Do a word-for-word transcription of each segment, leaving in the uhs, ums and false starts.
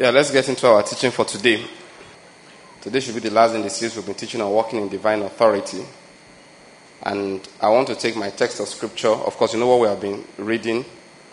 Yeah, let's get into our teaching for today. Today should be the last in the series we've been teaching on walking in divine authority. And I want to take my text of scripture. Of course, you know what we have been reading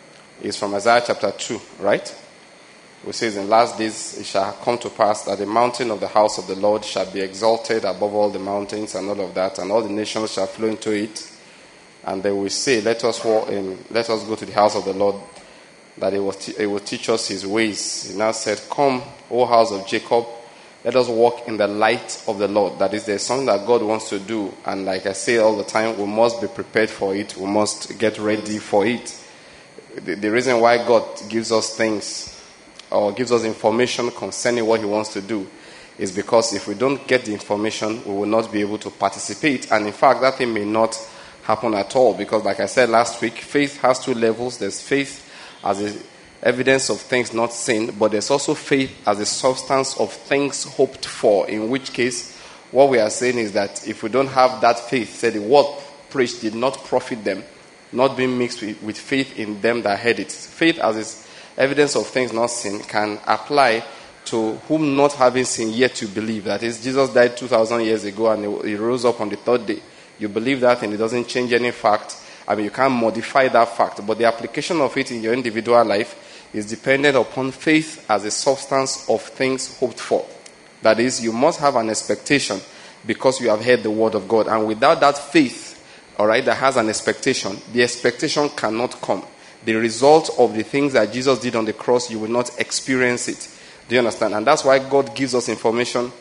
is from Isaiah chapter two, right? Which says, in last days it shall come to pass that the mountain of the house of the Lord shall be exalted above all the mountains and all of that, and all the nations shall flow into it. And they will say, let us walk in, let us go to the house of the Lord, that it will, te- it will teach us his ways. He now said, come, O house of Jacob, let us walk in the light of the Lord. That is, there's something that God wants to do. And like I say all the time, we must be prepared for it. We must get ready for it. The, the reason why God gives us things or gives us information concerning what he wants to do is because if we don't get the information, we will not be able to participate. And in fact, that thing may not happen at all. Because like I said last week, faith has two levels. There's faith as a evidence of things not seen, but there's also faith as a substance of things hoped for, in which case what we are saying is that if we don't have that faith, say the word preached did not profit them, not being mixed with, with faith in them that heard it. Faith as is evidence of things not seen can apply to whom not having seen yet to believe. That is, Jesus died two thousand years ago and he rose up on the third day. You believe that and it doesn't change any fact. I mean, you can't modify that fact, but the application of it in your individual life is dependent upon faith as a substance of things hoped for. That is, you must have an expectation because you have heard the word of God. And without that faith, all right, that has an expectation, the expectation cannot come. The result of the things that Jesus did on the cross, you will not experience it. Do you understand? And that's why God gives us information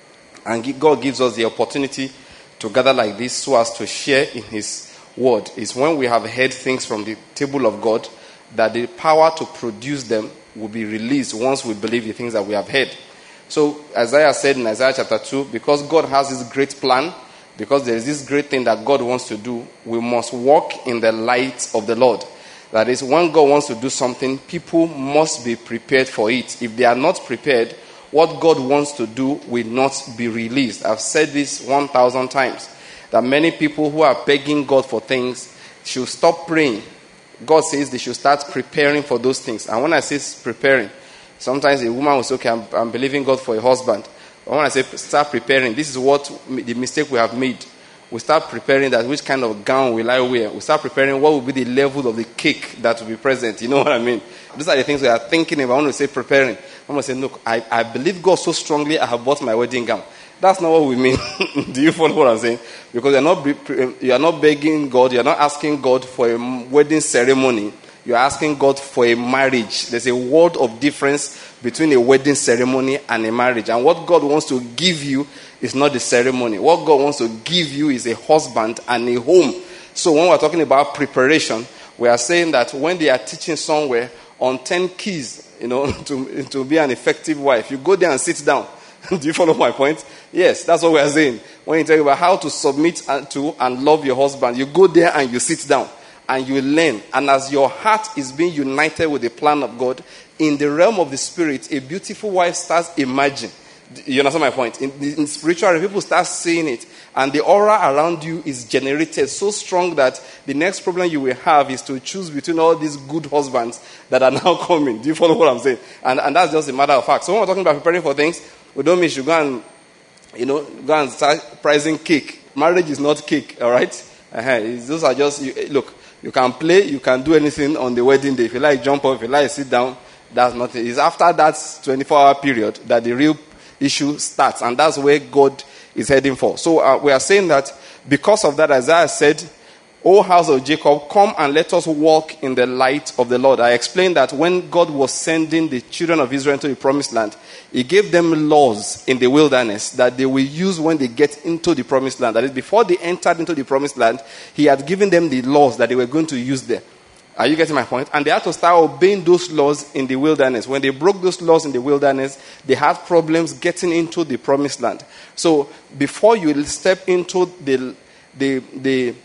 and God gives us the opportunity to gather like this so as to share in his word. Is when we have heard things from the table of God that the power to produce them will be released once we believe the things that we have heard. So Isaiah said in Isaiah chapter two, because God has this great plan, because there is this great thing that God wants to do, we must walk in the light of the Lord. That is, when God wants to do something, people must be prepared for it. If they are not prepared, what God wants to do will not be released. I've said this one thousand times, that many people who are begging God for things should stop praying. God says they should start preparing for those things. And when I say preparing, sometimes a woman will say, okay, I'm, I'm believing God for a husband. But when I say start preparing, this is what the mistake we have made. We start preparing that which kind of gown will I wear. We start preparing what will be the level of the cake that will be present. You know what I mean? These are the things we are thinking about. When we say preparing, I'm going to say, look, I, I believe God so strongly, I have bought my wedding gown. That's not what we mean. Do you follow what I'm saying? Because you're not, you're not begging God, you're not asking God for a wedding ceremony. You're asking God for a marriage. There's a world of difference between a wedding ceremony and a marriage. And what God wants to give you is not the ceremony. What God wants to give you is a husband and a home. So when we're talking about preparation, we are saying that when they are teaching somewhere on ten keys, you know, to, to be an effective wife, you go there and sit down. Do you follow my point? Yes, that's what we are saying. When you talk about how to submit to and love your husband, you go there and you sit down and you learn. And as your heart is being united with the plan of God, in the realm of the spirit, a beautiful wife starts emerging. You understand my point? In, in spiritual, people start seeing it. And the aura around you is generated so strong that the next problem you will have is to choose between all these good husbands that are now coming. Do you follow what I'm saying? And, and that's just a matter of fact. So when we're talking about preparing for things, we don't mean you should go and, you know, go and start pricing cake. Marriage is not cake, all right? Uh-huh. Those are just, you, look, you can play, you can do anything on the wedding day. If you like jump up, if you like sit down, that's nothing. It's after that twenty-four hour period that the real issue starts. And that's where God is heading for. So uh, we are saying that because of that, Isaiah said, O house of Jacob, come and let us walk in the light of the Lord. I explained that when God was sending the children of Israel into the promised land, he gave them laws in the wilderness that they will use when they get into the promised land. That is, before they entered into the promised land, he had given them the laws that they were going to use there. Are you getting my point? And they had to start obeying those laws in the wilderness. When they broke those laws in the wilderness, they had problems getting into the promised land. So before you step into the the the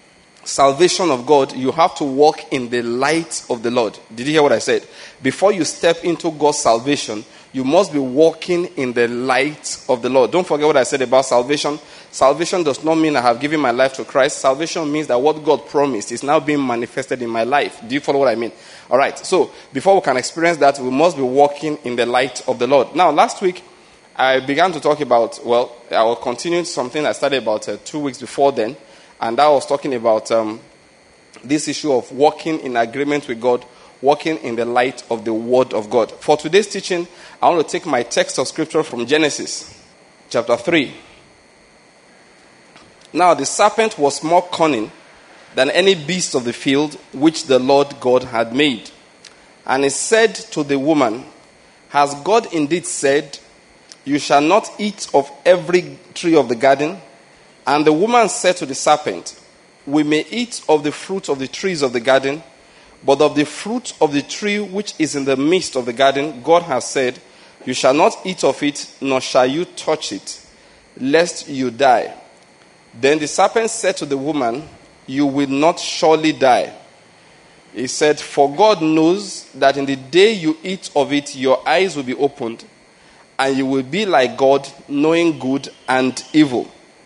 salvation of God, you have to walk in the light of the Lord. Did you hear what I said? Before you step into God's salvation, you must be walking in the light of the Lord. Don't forget what I said about salvation. Salvation does not mean I have given my life to Christ. Salvation means that what God promised is now being manifested in my life. Do you follow what I mean? All right. So before we can experience that, we must be walking in the light of the Lord. Now, last week, I began to talk about, well, I will continue something I started about uh, two weeks before then. And I was talking about um, this issue of walking in agreement with God, walking in the light of the Word of God. For today's teaching, I want to take my text of scripture from Genesis chapter three. Now the serpent was more cunning than any beast of the field which the Lord God had made. And he said to the woman, has God indeed said, you shall not eat of every tree of the garden? And the woman said to the serpent, we may eat of the fruit of the trees of the garden, but of the fruit of the tree which is in the midst of the garden, God has said, you shall not eat of it, nor shall you touch it, lest you die. Then the serpent said to the woman, you will not surely die. He said, for God knows that in the day you eat of it, your eyes will be opened, and you will be like God, knowing good and evil.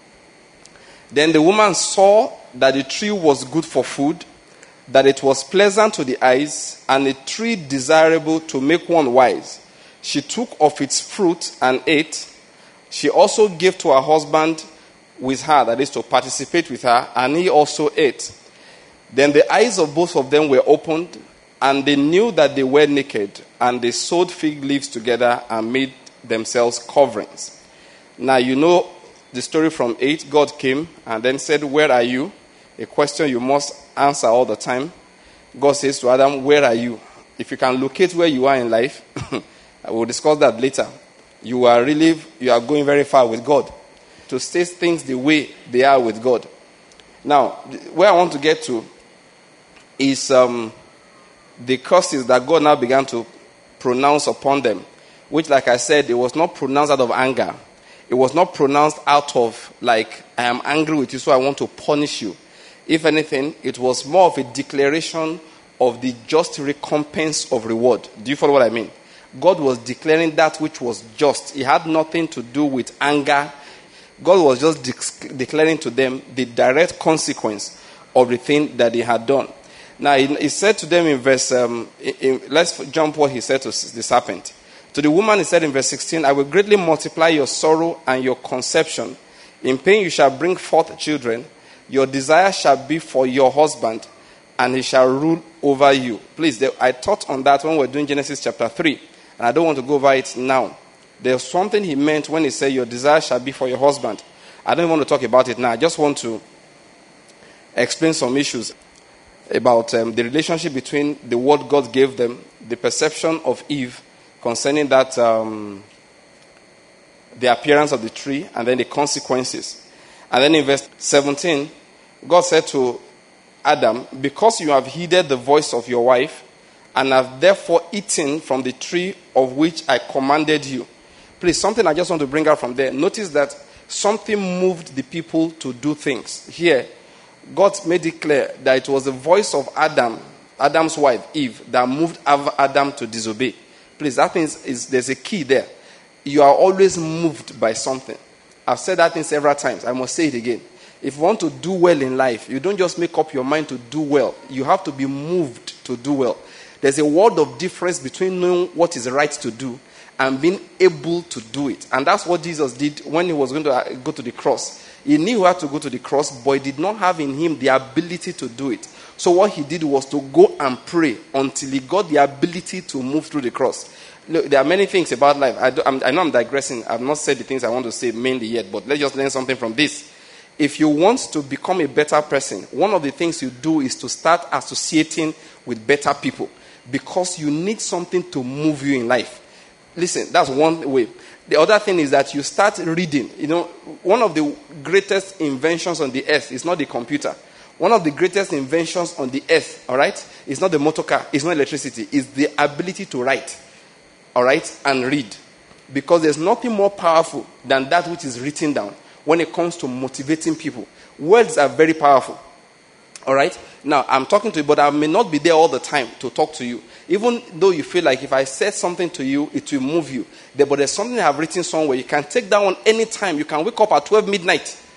Then the woman saw that the tree was good for food, that it was pleasant to the eyes, and a tree desirable to make one wise. She took of its fruit and ate. She also gave to her husband with her, that is to participate with her, and he also ate. Then the eyes of both of them were opened, and they knew that they were naked, and they sewed fig leaves together and made themselves coverings. Now you know the story from eight. God came and then said, where are you? A question you must answer all the time. God says to Adam, where are you? If you can locate where you are in life, I will discuss that later. You are really, you are going very far with God. To state things the way they are with God. Now, where I want to get to is um, the curses that God now began to pronounce upon them. Which, like I said, it was not pronounced out of anger. It was not pronounced out of, like, I am angry with you, so I want to punish you. If anything, it was more of a declaration of the just recompense of reward. Do you follow what I mean? God was declaring that which was just. It had nothing to do with anger. God was just de- declaring to them the direct consequence of the thing that he had done. Now, he, he said to them in verse, um, in, in, let's jump what he said to the serpent. To the woman, he said in verse sixteen, I will greatly multiply your sorrow and your conception. In pain you shall bring forth children. Your desire shall be for your husband, and he shall rule over you. Please, I taught on that when we were doing Genesis chapter three, and I don't want to go over it now. There's something he meant when he said, your desire shall be for your husband. I don't want to talk about it now. I just want to explain some issues about um, the relationship between the word God gave them, the perception of Eve concerning that, um, the appearance of the tree, and then the consequences. And then in verse seventeen, God said to Adam, because you have heeded the voice of your wife, and have therefore eaten from the tree of which I commanded you. Please, something I just want to bring out from there. Notice that something moved the people to do things. Here, God made it clear that it was the voice of Adam, Adam's wife, Eve, that moved Adam to disobey. Please, that means is, there's a key there. You are always moved by something. I've said that thing several times. I must say it again. If you want to do well in life, you don't just make up your mind to do well. You have to be moved to do well. There's a world of difference between knowing what is right to do and being able to do it. And that's what Jesus did when he was going to go to the cross. He knew he had to go to the cross, but he did not have in him the ability to do it. So what he did was to go and pray until he got the ability to move through the cross. Look, there are many things about life. I, do, I'm, I know I'm digressing. I've not said the things I want to say mainly yet, but let's just learn something from this. If you want to become a better person, one of the things you do is to start associating with better people, because you need something to move you in life. Listen, that's one way. The other thing is that you start reading. You know, one of the greatest inventions on the earth is not the computer. One of the greatest inventions on the earth, all right, is not the motor car, it's not electricity, it's the ability to write, all right, and read. Because there's nothing more powerful than that which is written down when it comes to motivating people. Words are very powerful, all right? Now, I'm talking to you, but I may not be there all the time to talk to you. Even though you feel like if I said something to you, it will move you. There, but there's something I've written somewhere. You can take that one anytime. You can wake up at twelve midnight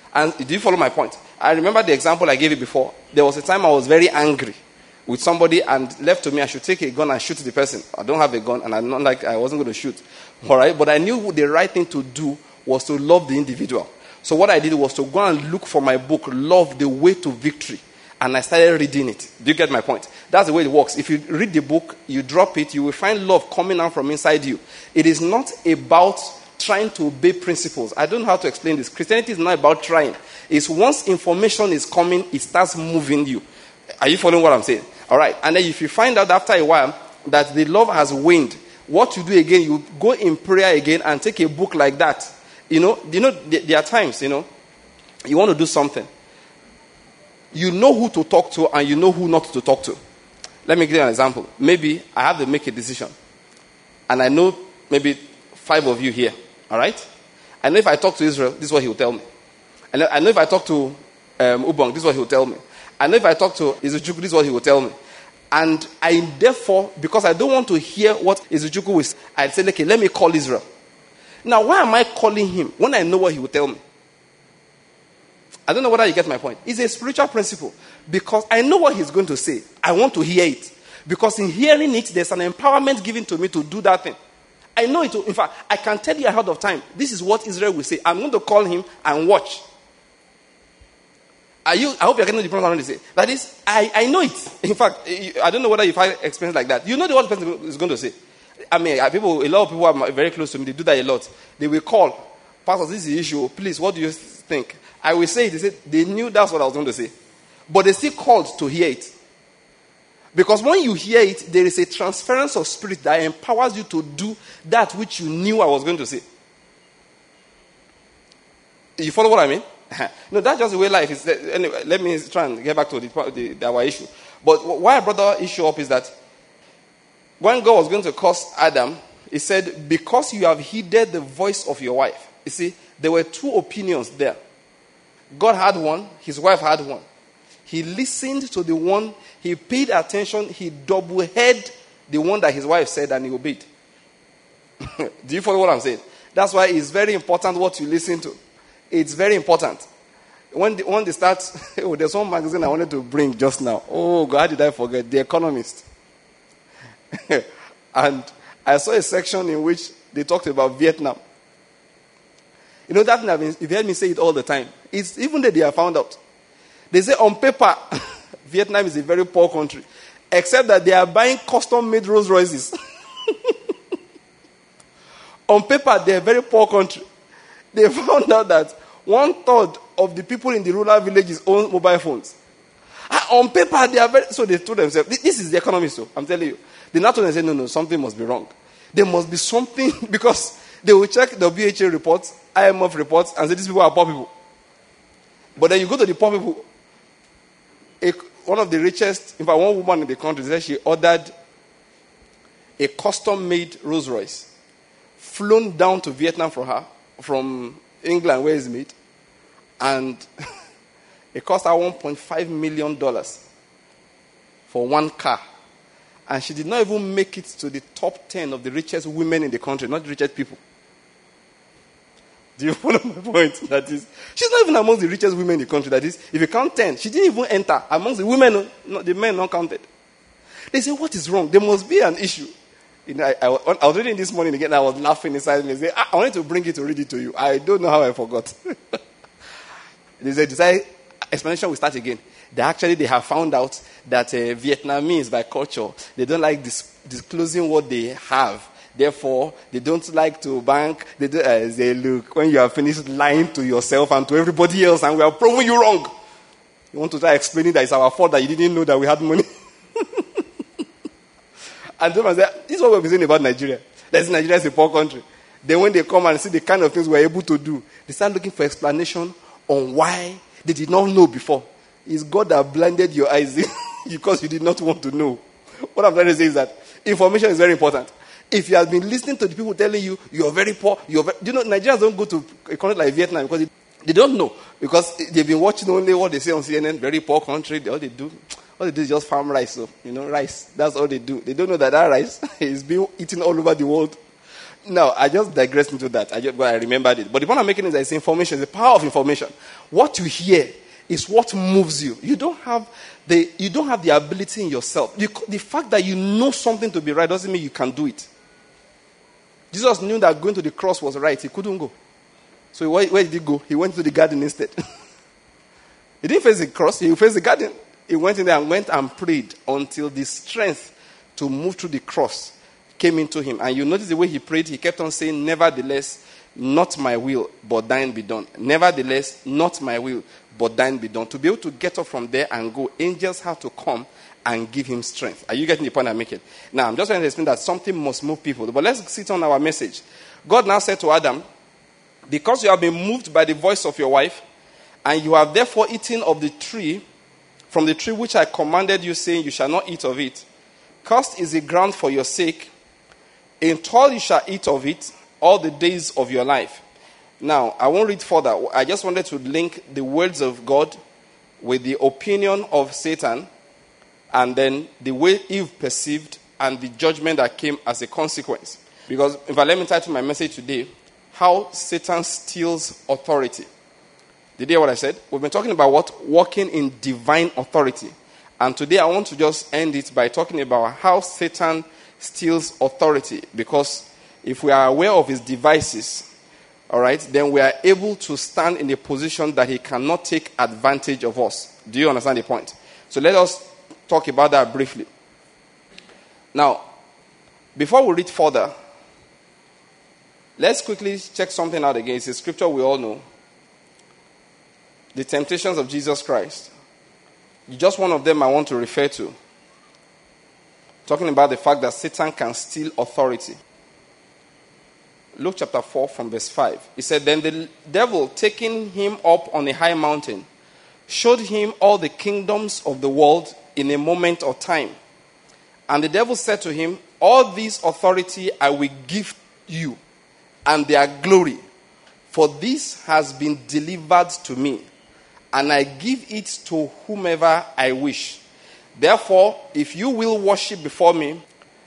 And do you follow my point? I remember the example I gave you before. There was a time I was very angry with somebody, and left to me, I should take a gun and shoot the person. I don't have a gun, and I'm not like I wasn't going to shoot. All right, but I knew the right thing to do was to love the individual. So what I did was to go and look for my book, Love, the Way to Victory. And I started reading it. Do you get my point? That's the way it works. If you read the book, you drop it, you will find love coming out from inside you. It is not about trying to obey principles. I don't know how to explain this. Christianity is not about trying. It's once information is coming, it starts moving you. Are you following what I'm saying? All right. And then if you find out after a while that the love has waned, what you do again, you go in prayer again and take a book like that. You know, you know, there are times, you know, you want to do something. You know who to talk to and you know who not to talk to. Let me give you an example. Maybe I have to make a decision. And I know maybe five of you here. All right? I know if I talk to Israel, this is what he will tell me. And I know if I talk to um, Ubong, this is what he will tell me. I know if I talk to Izuchukwu, this is what he will tell me. And I therefore, because I don't want to hear what Izuchukwu will say, I say, okay, let me call Israel. Now, why am I calling him when I know what he will tell me? I don't know whether you get my point. It's a spiritual principle. Because I know what he's going to say. I want to hear it. Because in hearing it, there's an empowerment given to me to do that thing. I know it. In fact, I can tell you ahead of time. This is what Israel will say. I'm going to call him and watch. Are you? I hope you're getting the point I'm going to say. That is, I, I know it. In fact, I don't know whether you've had experience like that. You know what the person is going to say. I mean, people, a lot of people are very close to me. They do that a lot. They will call. Pastor, this is the issue. Please, what do you think? I will say it. They said they knew that's what I was going to say. But they still called to hear it. Because when you hear it, there is a transference of spirit that empowers you to do that which you knew I was going to say. You follow what I mean? No, that's just the way life is. Anyway, let me try and get back to the, the, our issue. But why I brought that issue up is that when God was going to curse Adam, he said, because you have heeded the voice of your wife. You see, there were two opinions there. God had one, his wife had one. He listened to the one, he paid attention, he double-heard the one that his wife said and he obeyed. Do you follow what I'm saying? That's why it's very important what you listen to. It's very important. When they, when they start, oh, there's one magazine I wanted to bring just now. Oh, God, did I forget? The Economist. And I saw a section in which they talked about Vietnam. You know, that thing, if you heard me say it all the time, it's even that they have found out. They say on paper, Vietnam is a very poor country, except that they are buying custom-made Rolls Royces. On paper, they are a very poor country. They found out that one-third of the people in the rural villages own mobile phones. On paper, they are very... So they told themselves, this is the economy, so I'm telling you. They now told themselves, no, no, something must be wrong. There must be something, because they will check the W H A reports, I M F reports, and say these people are poor people. But then you go to the poor people, a, one of the richest, in fact, one woman in the country said she ordered a custom-made Rolls Royce, flown down to Vietnam for her, from England, where it's made, and it cost her one point five million dollars for one car. And she did not even make it to the top ten of the richest women in the country, not the richest people. Do you follow my point? That is, she's not even amongst the richest women in the country. That is, if you count ten, she didn't even enter amongst the women, not the men not counted. They say, what is wrong? There must be an issue. You know, I, I, I was reading this morning again, I was laughing inside me. I said, I wanted to bring it to read it to you. I don't know how I forgot. They said, this explanation will start again. They actually, they have found out that uh, Vietnamese, by culture, they don't like dis- disclosing what they have. Therefore, they don't like to bank. They do, uh, they look, when you have finished lying to yourself and to everybody else, and we are proving you wrong. You want to try explaining that it's our fault that you didn't know that we had money. And then I say, this is what we've been saying about Nigeria. That Nigeria is a poor country. Then when they come and see the kind of things we're able to do, they start looking for explanation on why they did not know before. It's God that blinded your eyes because you did not want to know. What I'm trying to say is that information is very important. If you have been listening to the people telling you, you're very poor, you're very, you know, Nigerians don't go to a country like Vietnam because they, they don't know. Because they've been watching only what they say on C N N, very poor country, all they do. All they do is just farm rice, so, you know, rice. That's all they do. They don't know that that rice is being eaten all over the world. No, I just digressed into that. I just, but I remembered it. But the point I'm making is that it's information, it's the power of information. What you hear is what moves you. You don't have the you don't have the ability in yourself. You, the fact that you know something to be right doesn't mean you can do it. Jesus knew that going to the cross was right. He couldn't go. So where, where did he go? He went to the garden instead. He didn't face the cross. He faced the garden. He went in there and went and prayed until the strength to move through the cross came into him. And you notice the way he prayed, he kept on saying, nevertheless, not my will, but thine be done. Nevertheless, not my will, but thine be done. To be able to get up from there and go, angels have to come and give him strength. Are you getting the point I'm making? Now, I'm just trying to explain that something must move people. But let's sit on our message. God now said to Adam, because you have been moved by the voice of your wife, and you have therefore eaten of the tree, from the tree which I commanded you, saying, you shall not eat of it. Cursed is the ground for your sake. In toil you shall eat of it all the days of your life. Now, I won't read further. I just wanted to link the words of God with the opinion of Satan, and then the way Eve perceived and the judgment that came as a consequence. Because, in fact, let me title my message today, How Satan Steals Authority. Did you hear what I said? We've been talking about what? Walking in divine authority. And today I want to just end it by talking about how Satan steals authority. Because if we are aware of his devices, all right, then we are able to stand in a position that he cannot take advantage of us. Do you understand the point? So let us talk about that briefly. Now, before we read further, let's quickly check something out again. It's a scripture we all know. The temptations of Jesus Christ. Just one of them I want to refer to. Talking about the fact that Satan can steal authority. Luke chapter four from verse five. He said, then the devil, taking him up on a high mountain, showed him all the kingdoms of the world in a moment of time. And the devil said to him, all this authority I will give you, and their glory, for this has been delivered to me, and I give it to whomever I wish. Therefore, if you will worship before me,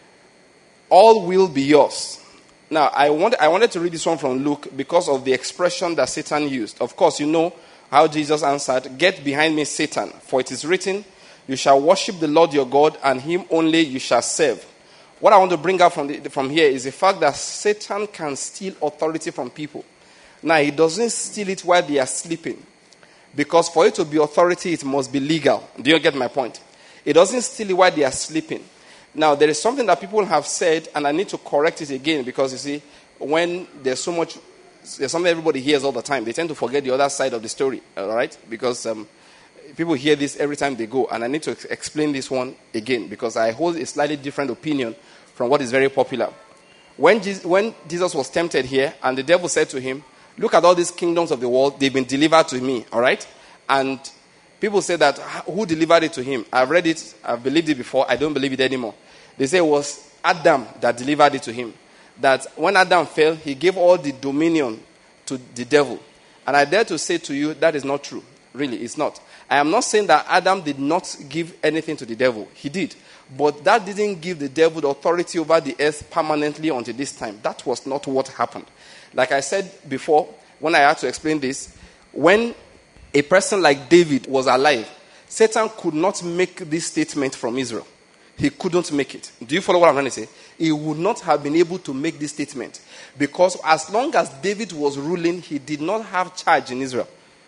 all will be yours. Now, I, want, I wanted to read this one from Luke because of the expression that Satan used. Of course, you know how Jesus answered, get behind me, Satan, for it is written, you shall worship the Lord your God, and him only you shall serve. What I want to bring out from, the, from here is the fact that Satan can steal authority from people. Now, he doesn't steal it while they are sleeping. Because for it to be authority, it must be legal. Do you get my point? It doesn't steal it while they are sleeping. Now, there is something that people have said, and I need to correct it again, because you see, when there's so much, there's something everybody hears all the time, they tend to forget the other side of the story, all right? Because um, people hear this every time they go, and I need to ex- explain this one again, because I hold a slightly different opinion from what is very popular. When Jesus, when Jesus was tempted here, and the devil said to him, look at all these kingdoms of the world, they've been delivered to me, all right? And people say that, who delivered it to him? I've read it, I've believed it before, I don't believe it anymore. They say it was Adam that delivered it to him. That when Adam fell, he gave all the dominion to the devil. And I dare to say to you, that is not true. Really, it's not. I am not saying that Adam did not give anything to the devil. He did. But that didn't give the devil the authority over the earth permanently until this time. That was not what happened. Like I said before, when I had to explain this, when a person like David was alive, Satan could not make this statement from Israel. He couldn't make it. Do you follow what I'm trying to say? He would not have been able to make this statement. Because as long as David was ruling, he did not have charge in Israel.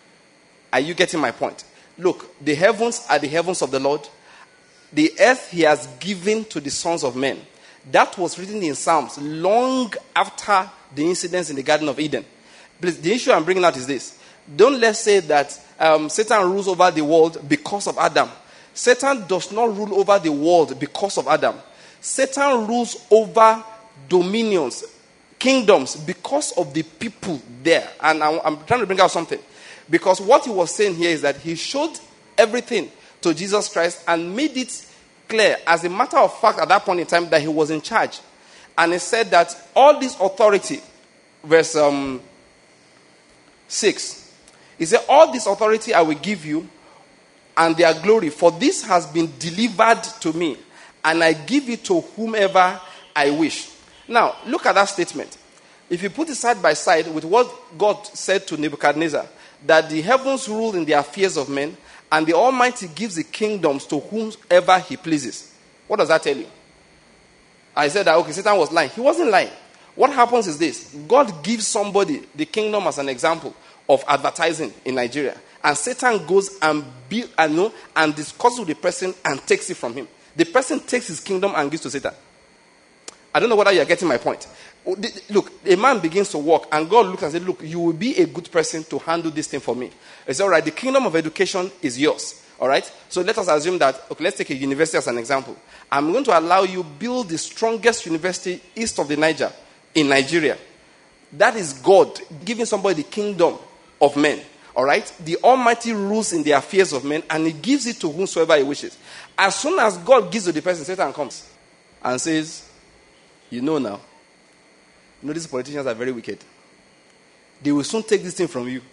Are you getting my point? Look, the heavens are the heavens of the Lord. The earth he has given to the sons of men. That was written in Psalms long after the incidents in the Garden of Eden. Please, the issue I'm bringing out is this. Don't let's say that um, Satan rules over the world because of Adam. Satan does not rule over the world because of Adam. Satan rules over dominions, kingdoms, because of the people there. And I'm, I'm trying to bring out something. Because what he was saying here is that he showed everything to Jesus Christ and made it clear, as a matter of fact, at that point in time, that he was in charge. And he said that all this authority, verse um, six, he said, all this authority I will give you, and their glory, for this has been delivered to me, and I give it to whomever I wish. Now, look at that statement. If you put it side by side with what God said to Nebuchadnezzar, that the heavens rule in the affairs of men, and the Almighty gives the kingdoms to whomsoever he pleases. What does that tell you? I said that, okay, Satan was lying. He wasn't lying. What happens is this. God gives somebody the kingdom as an example of advertising in Nigeria. And Satan goes and, be, and, know, and discusses with the person and takes it from him. The person takes his kingdom and gives to Satan. I don't know whether you're getting my point. Look, a man begins to walk, and God looks and says, look, you will be a good person to handle this thing for me. It's all right, the kingdom of education is yours. All right? So let us assume that, okay, let's take a university as an example. I'm going to allow you build the strongest university east of the Niger in Nigeria. That is God giving somebody the kingdom of men. All right? The Almighty rules in the affairs of men, and he gives it to whomsoever he wishes. As soon as God gives to the person, Satan comes and says, you know now, you know these politicians are very wicked. They will soon take this thing from you.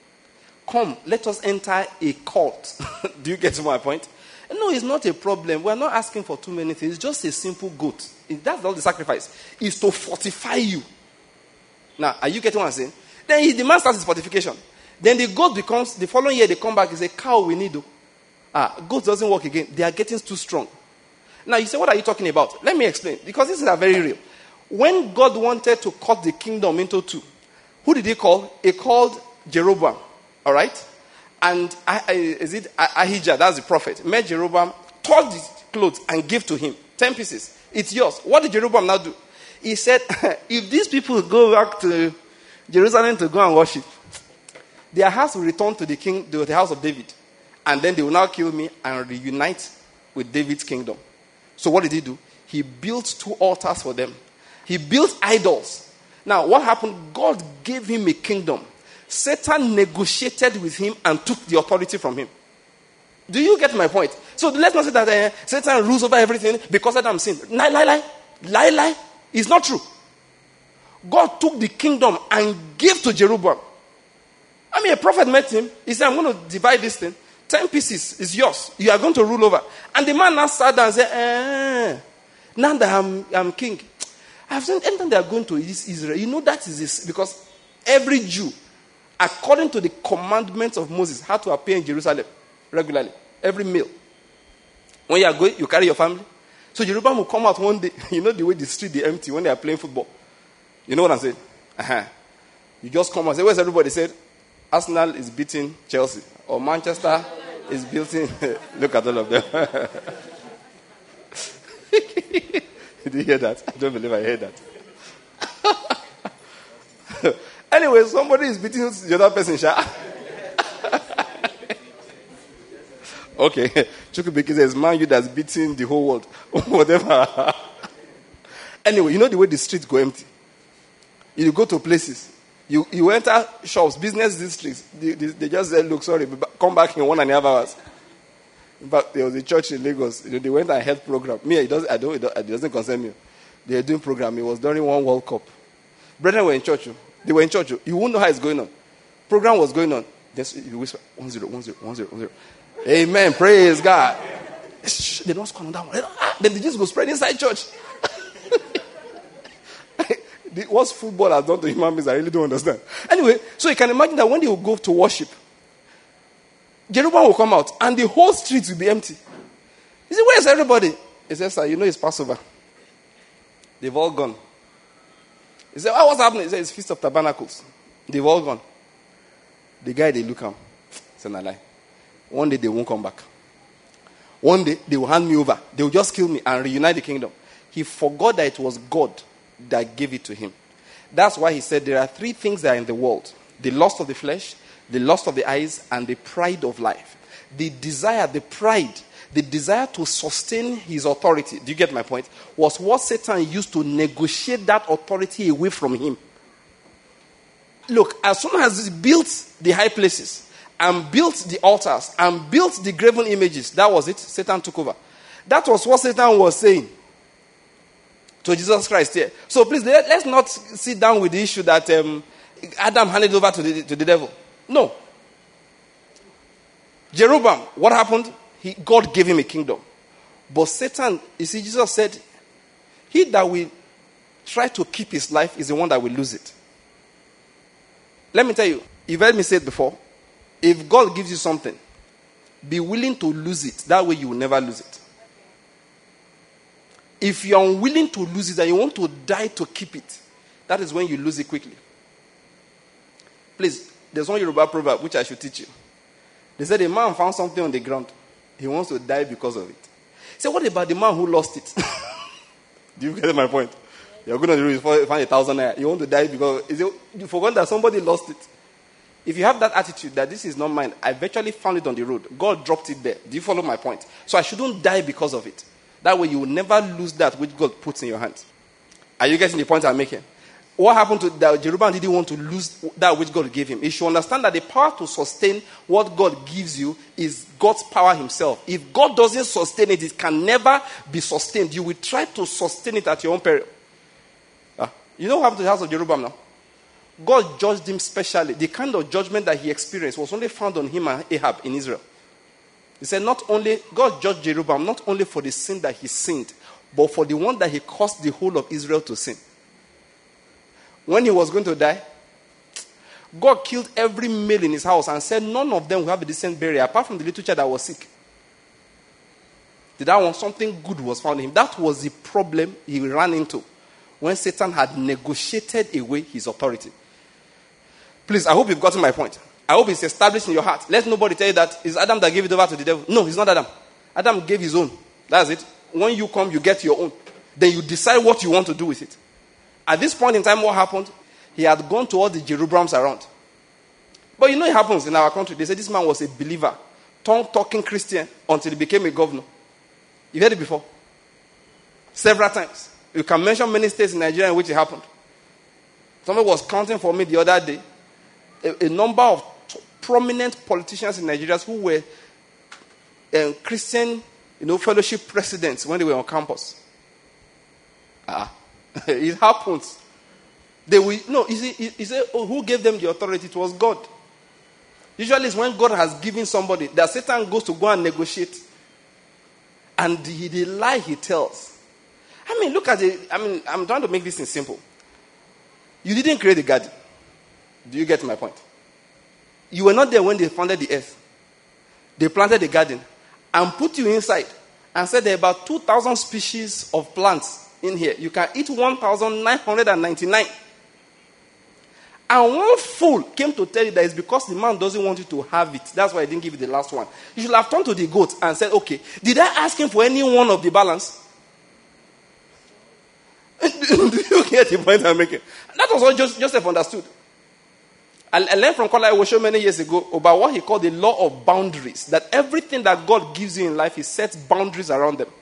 Come, let us enter a cult. Do you get to my point? No, it's not a problem. We're not asking for too many things. It's just a simple goat. That's all the sacrifice. It's to fortify you. Now, are you getting what I'm saying? Then he, the man starts his fortification. Then the goat becomes, the following year they come back and say, cow we need. Ah, goat doesn't work again. They are getting too strong. Now you say, what are you talking about? Let me explain. Because this is very real. When God wanted to cut the kingdom into two, who did he call? He called Jeroboam. All right? And is it Ahijah, that's the prophet, met Jeroboam, tore his clothes and gave to him. Ten pieces. It's yours. What did Jeroboam now do? He said, if these people go back to Jerusalem to go and worship, their house will return to the king, to the house of David. And then they will now kill me and reunite with David's kingdom. So what did he do? He built two altars for them. He built idols. Now, what happened? God gave him a kingdom. Satan negotiated with him and took the authority from him. Do you get my point? So let's not say that uh, Satan rules over everything because Adam sinned. Lie, lie, lie. Lie, lie. It's not true. God took the kingdom and gave to Jeroboam. I mean, a prophet met him. He said, I'm going to divide this thing. Ten pieces is yours. You are going to rule over. And the man now sat down and said, eh, now that I'm, I'm king, I've seen anytime they are going to Israel, you know that is this. Because every Jew, according to the commandments of Moses, had to appear in Jerusalem regularly. Every meal. When you are going, you carry your family. So Jeroboam will come out one day. You know the way the street is empty when they are playing football. You know what I'm saying? Uh-huh. You just come and say, where's everybody? Said, Arsenal is beating Chelsea. Or Manchester is beating... Look at all of them. Did you hear that? I don't believe I heard that. Anyway, somebody is beating the other person. Okay. Chukubiki says, man, you that's beating the whole world. Whatever. Anyway, you know the way the streets go empty. You go to places. You you enter shops, business districts. They, they, they just say, look, sorry, come back in one and a half hours. In fact, there was a church in Lagos. You know, they went on a health program. Me, it doesn't, I don't, it doesn't concern me. They were doing program. It was during one World Cup. Brethren were in church. They were in church. You won't know how it's going on. Program was going on. Just you whisper, one zero, one zero, one zero, one zero. Amen. Praise God. They don't score on that one. Then they just go spread inside church. What football has done to human beings, I really don't understand. Anyway, so you can imagine that when they will go to worship, Jeroboam will come out and the whole street will be empty. He said, where's everybody? He said, sir, you know it's Passover. They've all gone. He said, oh, what's happening? He said, it's Feast of Tabernacles. They've all gone. The guy, they look at him. He said, no lie. One day they won't come back. One day they will hand me over. They will just kill me and reunite the kingdom. He forgot that it was God that gave it to him. That's why he said there are three things that are in the world. The lust of the flesh, the lust of the eyes, and the pride of life. The desire, the pride, the desire to sustain his authority, do you get my point, was what Satan used to negotiate that authority away from him. Look, as soon as he built the high places, and built the altars, and built the graven images, that was it. Satan took over. That was what Satan was saying to Jesus Christ here. So please, let, let's not sit down with the issue that um, Adam handed over to the, to the devil. No. Jeroboam, what happened? He, God gave him a kingdom. But Satan, you see, Jesus said, he that will try to keep his life is the one that will lose it. Let me tell you, you've heard me say it before. If God gives you something, be willing to lose it. That way you will never lose it. If you're unwilling to lose it and you want to die to keep it, that is when you lose it quickly. Please, there's one Yoruba proverb which I should teach you. They said a man found something on the ground. He wants to die because of it. So what about the man who lost it? Do you get my point? You're going to do it, find a thousand naira. You want to die because is it, you forgot that somebody lost it. If you have that attitude that this is not mine, I virtually found it on the road. God dropped it there. Do you follow my point? So I shouldn't die because of it. That way you will never lose that which God puts in your hands. Are you getting the point I'm making? What happened to that? Jeroboam didn't want to lose that which God gave him. He should understand that the power to sustain what God gives you is God's power himself. If God doesn't sustain it, it can never be sustained. You will try to sustain it at your own peril. Ah, you know what happened to the house of Jeroboam now? God judged him specially. The kind of judgment that he experienced was only found on him and Ahab in Israel. He said not only, God judged Jeroboam not only for the sin that he sinned, but for the one that he caused the whole of Israel to sin. When he was going to die, God killed every male in his house and said none of them will have a decent burial apart from the little child that was sick. Did that one, something good was found in him. That was the problem he ran into when Satan had negotiated away his authority. Please, I hope you've gotten my point. I hope it's established in your heart. Let nobody tell you that it's Adam that gave it over to the devil. No, it's not Adam. Adam gave his own. That's it. When you come, you get your own. Then you decide what you want to do with it. At this point in time, what happened? He had gone to all the Jeroboams around. But you know it happens in our country. They say this man was a believer, tongue-talking Christian until he became a governor. You've heard it before? Several times. You can mention many states in Nigeria in which it happened. Somebody was counting for me the other day a, a number of t- prominent politicians in Nigeria who were um, Christian, you know, fellowship presidents when they were on campus. Ah. It happens. They will no. You see, he said, oh, who gave them the authority? It was God. Usually, it's when God has given somebody that Satan goes to go and negotiate, and the, the lie he tells. I mean, look at it. I mean, I'm trying to make this thing simple. You didn't create the garden. Do you get my point? You were not there when they founded the earth. They planted the garden and put you inside and said there are about two thousand species of plants in here. You can eat one thousand nine hundred ninety-nine. And one fool came to tell you that it's because the man doesn't want you to have it. That's why I didn't give you the last one. You should have turned to the goat and said, okay, did I ask him for any one of the balance? Do you get the point I'm making? That was what Joseph understood. I, I learned from Kola Ewosho many years ago about what he called the law of boundaries. That everything that God gives you in life, he sets boundaries around them.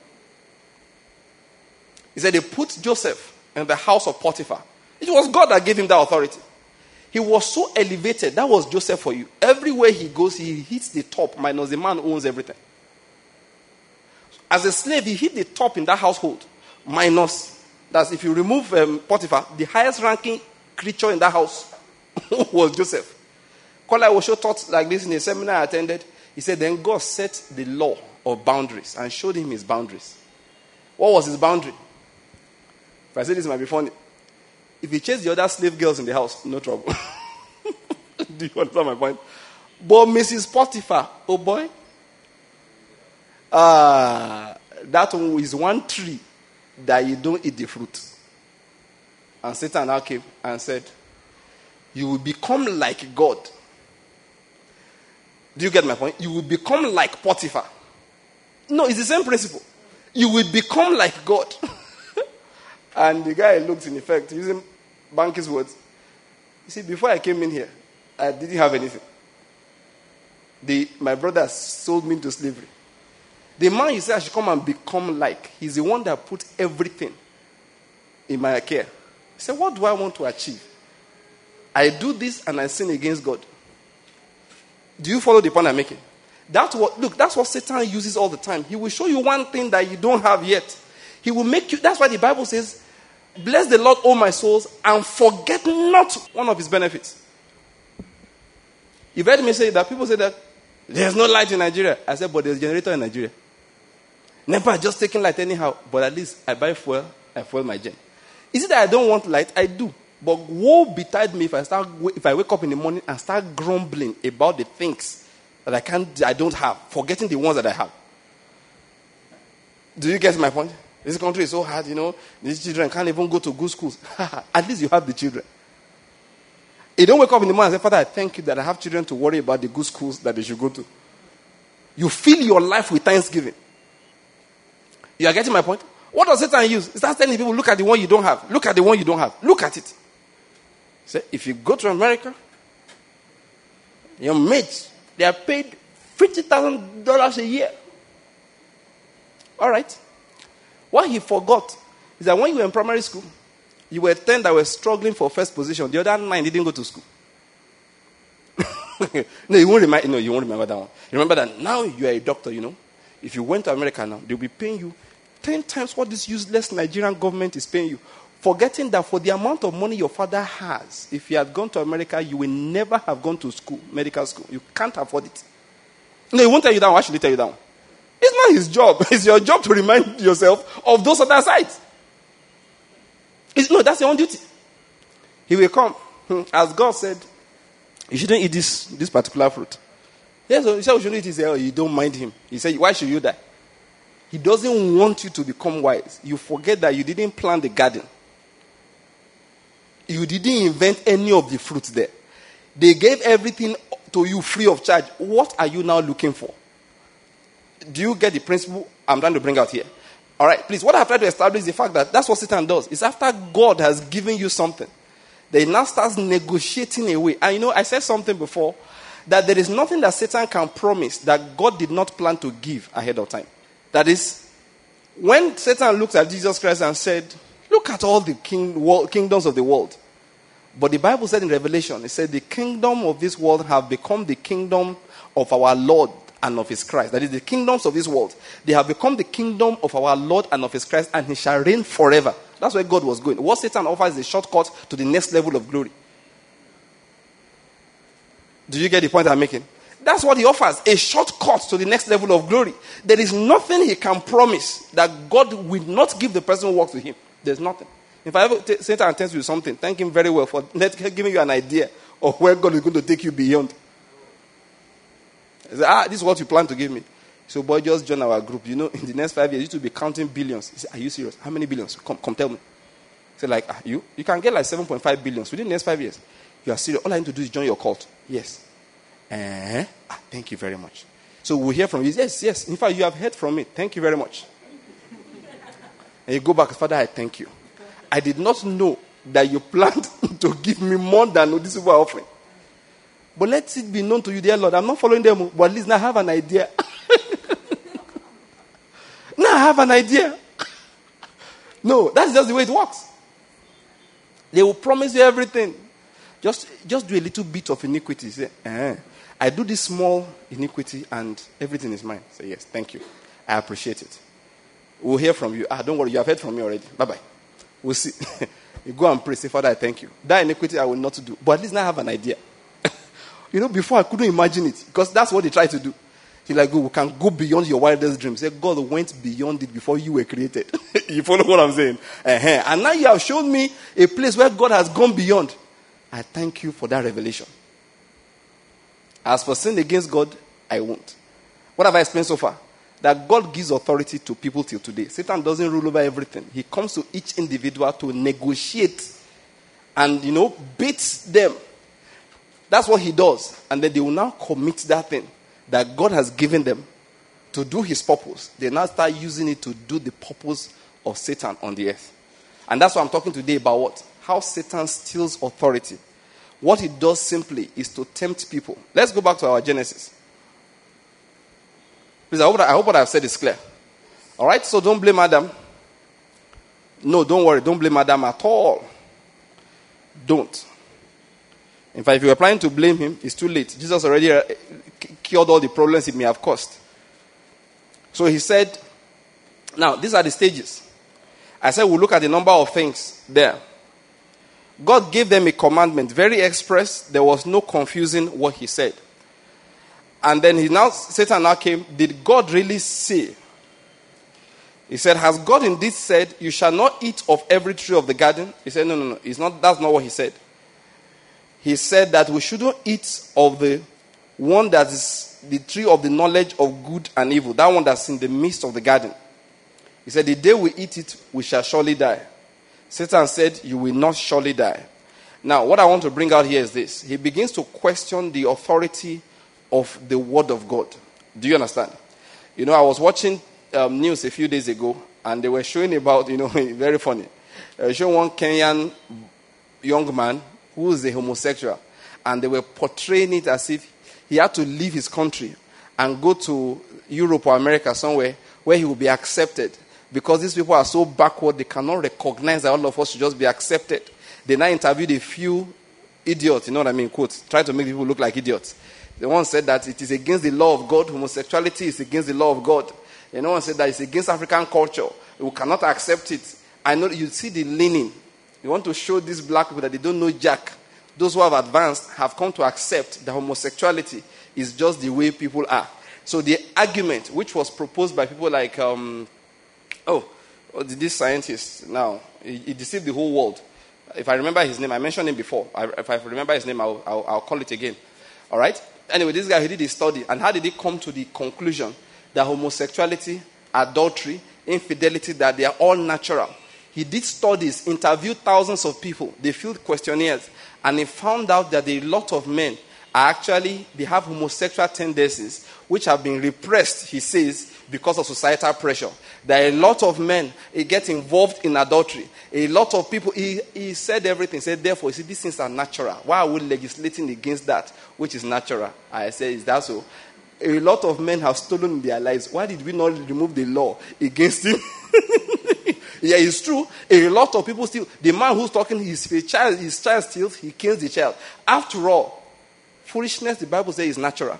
He said they put Joseph in the house of Potiphar. It was God that gave him that authority. He was so elevated. That was Joseph for you. Everywhere he goes, he hits the top, minus the man who owns everything. As a slave, he hit the top in that household, minus, that's if you remove um, Potiphar, the highest ranking creature in that house was Joseph. Kola Ewosho taught like this in a seminar I attended. He said, then God set the law of boundaries and showed him his boundaries. What was his boundary? If I say this, it might be funny. If he chased the other slave girls in the house, no trouble. Do you understand my point? But Missus Potiphar, oh boy, uh, that one is one tree that you don't eat the fruit. And Satan now came and said, you will become like God. Do you get my point? You will become like Potiphar. No, it's the same principle. You will become like God. And the guy looked, in effect, using Banky's words. You see, before I came in here, I didn't have anything. The, my brother sold me into slavery. The man you said I should come and become like, he's the one that put everything in my care. He said, what do I want to achieve? I do this and I sin against God. Do you follow the point I'm making? That's what, look, that's what Satan uses all the time. He will show you one thing that you don't have yet. He will make you, that's why the Bible says, bless the Lord, all my souls, and forget not one of his benefits. You've heard me say that. People say that there's no light in Nigeria. I said, but there's a generator in Nigeria. Never just taking light anyhow, but at least I buy fuel, I fuel my gen. Is it that I don't want light? I do. But woe betide me if I start if I wake up in the morning and start grumbling about the things that I can't I don't have, forgetting the ones that I have. Do you get my point? This country is so hard, you know. These children can't even go to good schools. At least you have the children. You don't wake up in the morning and say, Father, I thank you that I have children to worry about the good schools that they should go to. You fill your life with thanksgiving. You are getting my point? What does Satan use? He starts telling people, look at the one you don't have. Look at the one you don't have. Look at it. Say, if you go to America, your mates, they are paid fifty thousand dollars a year. All right. What he forgot is that when you were in primary school, you were ten that were struggling for first position. The other nine didn't go to school. no, you won't remember. No, you won't remember that one. You remember that now you are a doctor. You know, if you went to America now, they'll be paying you ten times what this useless Nigerian government is paying you. Forgetting that for the amount of money your father has, if you had gone to America, you will never have gone to school, medical school. You can't afford it. No, he won't tell you that one. Why should he tell you that one? It's not his job. It's your job to remind yourself of those other sides. It's, no, that's your own duty. He will come. As God said, you shouldn't eat this, this particular fruit. Yes, he said, you shouldn't eat it. He said, oh, you don't mind him. He said, why should you die? He doesn't want you to become wise. You forget that you didn't plant the garden. You didn't invent any of the fruits there. They gave everything to you free of charge. What are you now looking for? Do you get the principle I'm trying to bring out here? All right, please. What I've tried to establish is the fact that that's what Satan does. It's after God has given you something, they now starts negotiating away. And you know, I said something before, that there is nothing that Satan can promise that God did not plan to give ahead of time. That is, when Satan looked at Jesus Christ and said, look at all the king, world, kingdoms of the world. But the Bible said in Revelation, it said the kingdom of this world have become the kingdom of our Lord and of his Christ. That is, the kingdoms of this world, they have become the kingdom of our Lord and of his Christ, and he shall reign forever. That's where God was going. What Satan offers is a shortcut to the next level of glory. Do you get the point I'm making? That's what he offers, a shortcut to the next level of glory. There is nothing he can promise that God will not give the person who works with him. There's nothing. If I ever t- Satan attends you to something, thank him very well for giving you an idea of where God is going to take you beyond. He said, ah, this is what you plan to give me. So, boy, just join our group. You know, in the next five years, you should be counting billions. He said, are you serious? How many billions? Come, come, tell me. He said, like, ah, you? You can get like seven point five billions within the next five years. You are serious. All I need to do is join your cult. Yes. Uh, ah, thank you very much. So we'll hear from you. Yes, yes. In fact, you have heard from me. Thank you very much. And you go back, Father, I thank you. I did not know that you planned to give me more than this is what I'm offering. But let it be known to you, dear Lord, I'm not following them, but at least now I have an idea. Now I have an idea. No, that's just the way it works. They will promise you everything. Just, just do a little bit of iniquity. Say, eh, I do this small iniquity and everything is mine. Say, yes, thank you. I appreciate it. We'll hear from you. Ah, don't worry, you have heard from me already. Bye-bye. We'll see. You go and pray. Say, Father, I thank you. That iniquity I will not do. But at least now I have an idea. You know, before I couldn't imagine it. Because that's what they try to do. He's like, we can go beyond your wildest dreams. Say, God went beyond it before you were created. You follow what I'm saying? Uh-huh. And now you have shown me a place where God has gone beyond. I thank you for that revelation. As for sin against God, I won't. What have I explained so far? That God gives authority to people till today. Satan doesn't rule over everything. He comes to each individual to negotiate and, you know, beats them. That's what he does. And then they will now commit that thing that God has given them to do his purpose. They now start using it to do the purpose of Satan on the earth. And that's what I'm talking today about what? How Satan steals authority. What he does simply is to tempt people. Let's go back to our Genesis. Please, I hope, that, I hope what I've said is clear. All right, so don't blame Adam. No, don't worry, don't blame Adam at all. Don't. In fact, if you were planning to blame him, it's too late. Jesus already cured all the problems he may have caused. So he said, now, these are the stages. I said we'll look at the number of things there. God gave them a commandment, very express. There was no confusing what he said. And then he now, Satan now came. Did God really say He said, has God indeed said, you shall not eat of every tree of the garden? He said, no, no, no. It's not, that's not what he said. He said that we shouldn't eat of the one that is the tree of the knowledge of good and evil. That one that's in the midst of the garden. He said, the day we eat it, we shall surely die. Satan said, you will not surely die. Now, what I want to bring out here is this. He begins to question the authority of the word of God. Do you understand? You know, I was watching um, news a few days ago, and they were showing about, you know, very funny. They were showing one Kenyan young man who is a homosexual, and they were portraying it as if he had to leave his country and go to Europe or America somewhere where he will be accepted. Because these people are so backward, they cannot recognize that all of us should just be accepted. They now interviewed a few idiots, you know what I mean, quotes, try to make people look like idiots. The one said that it is against the law of God. Homosexuality is against the law of God. The other one said that it's against African culture. We cannot accept it. I know you see the leaning. You want to show these black people that they don't know jack. Those who have advanced have come to accept that homosexuality is just the way people are. So the argument, which was proposed by people like, um, oh, this scientist now, he, he deceived the whole world. If I remember his name, I mentioned him before. I, if I remember his name, I'll, I'll, I'll call it again. All right? Anyway, this guy, he did his study. And how did he come to the conclusion that homosexuality, adultery, infidelity, that they are all natural? He did studies, interviewed thousands of people. They filled questionnaires. And he found out that a lot of men are actually, they have homosexual tendencies, which have been repressed, he says, because of societal pressure. There are a lot of men he get involved in adultery. A lot of people, he, he said everything. He said, therefore, you see, these things are natural. Why are we legislating against that, which is natural? I said, is that so? A lot of men have stolen their lives. Why did we not remove the law against him? Yeah, it's true. A lot of people still, the man who's talking, his, his child, his child steals, he kills the child. After all, foolishness, the Bible says, is natural.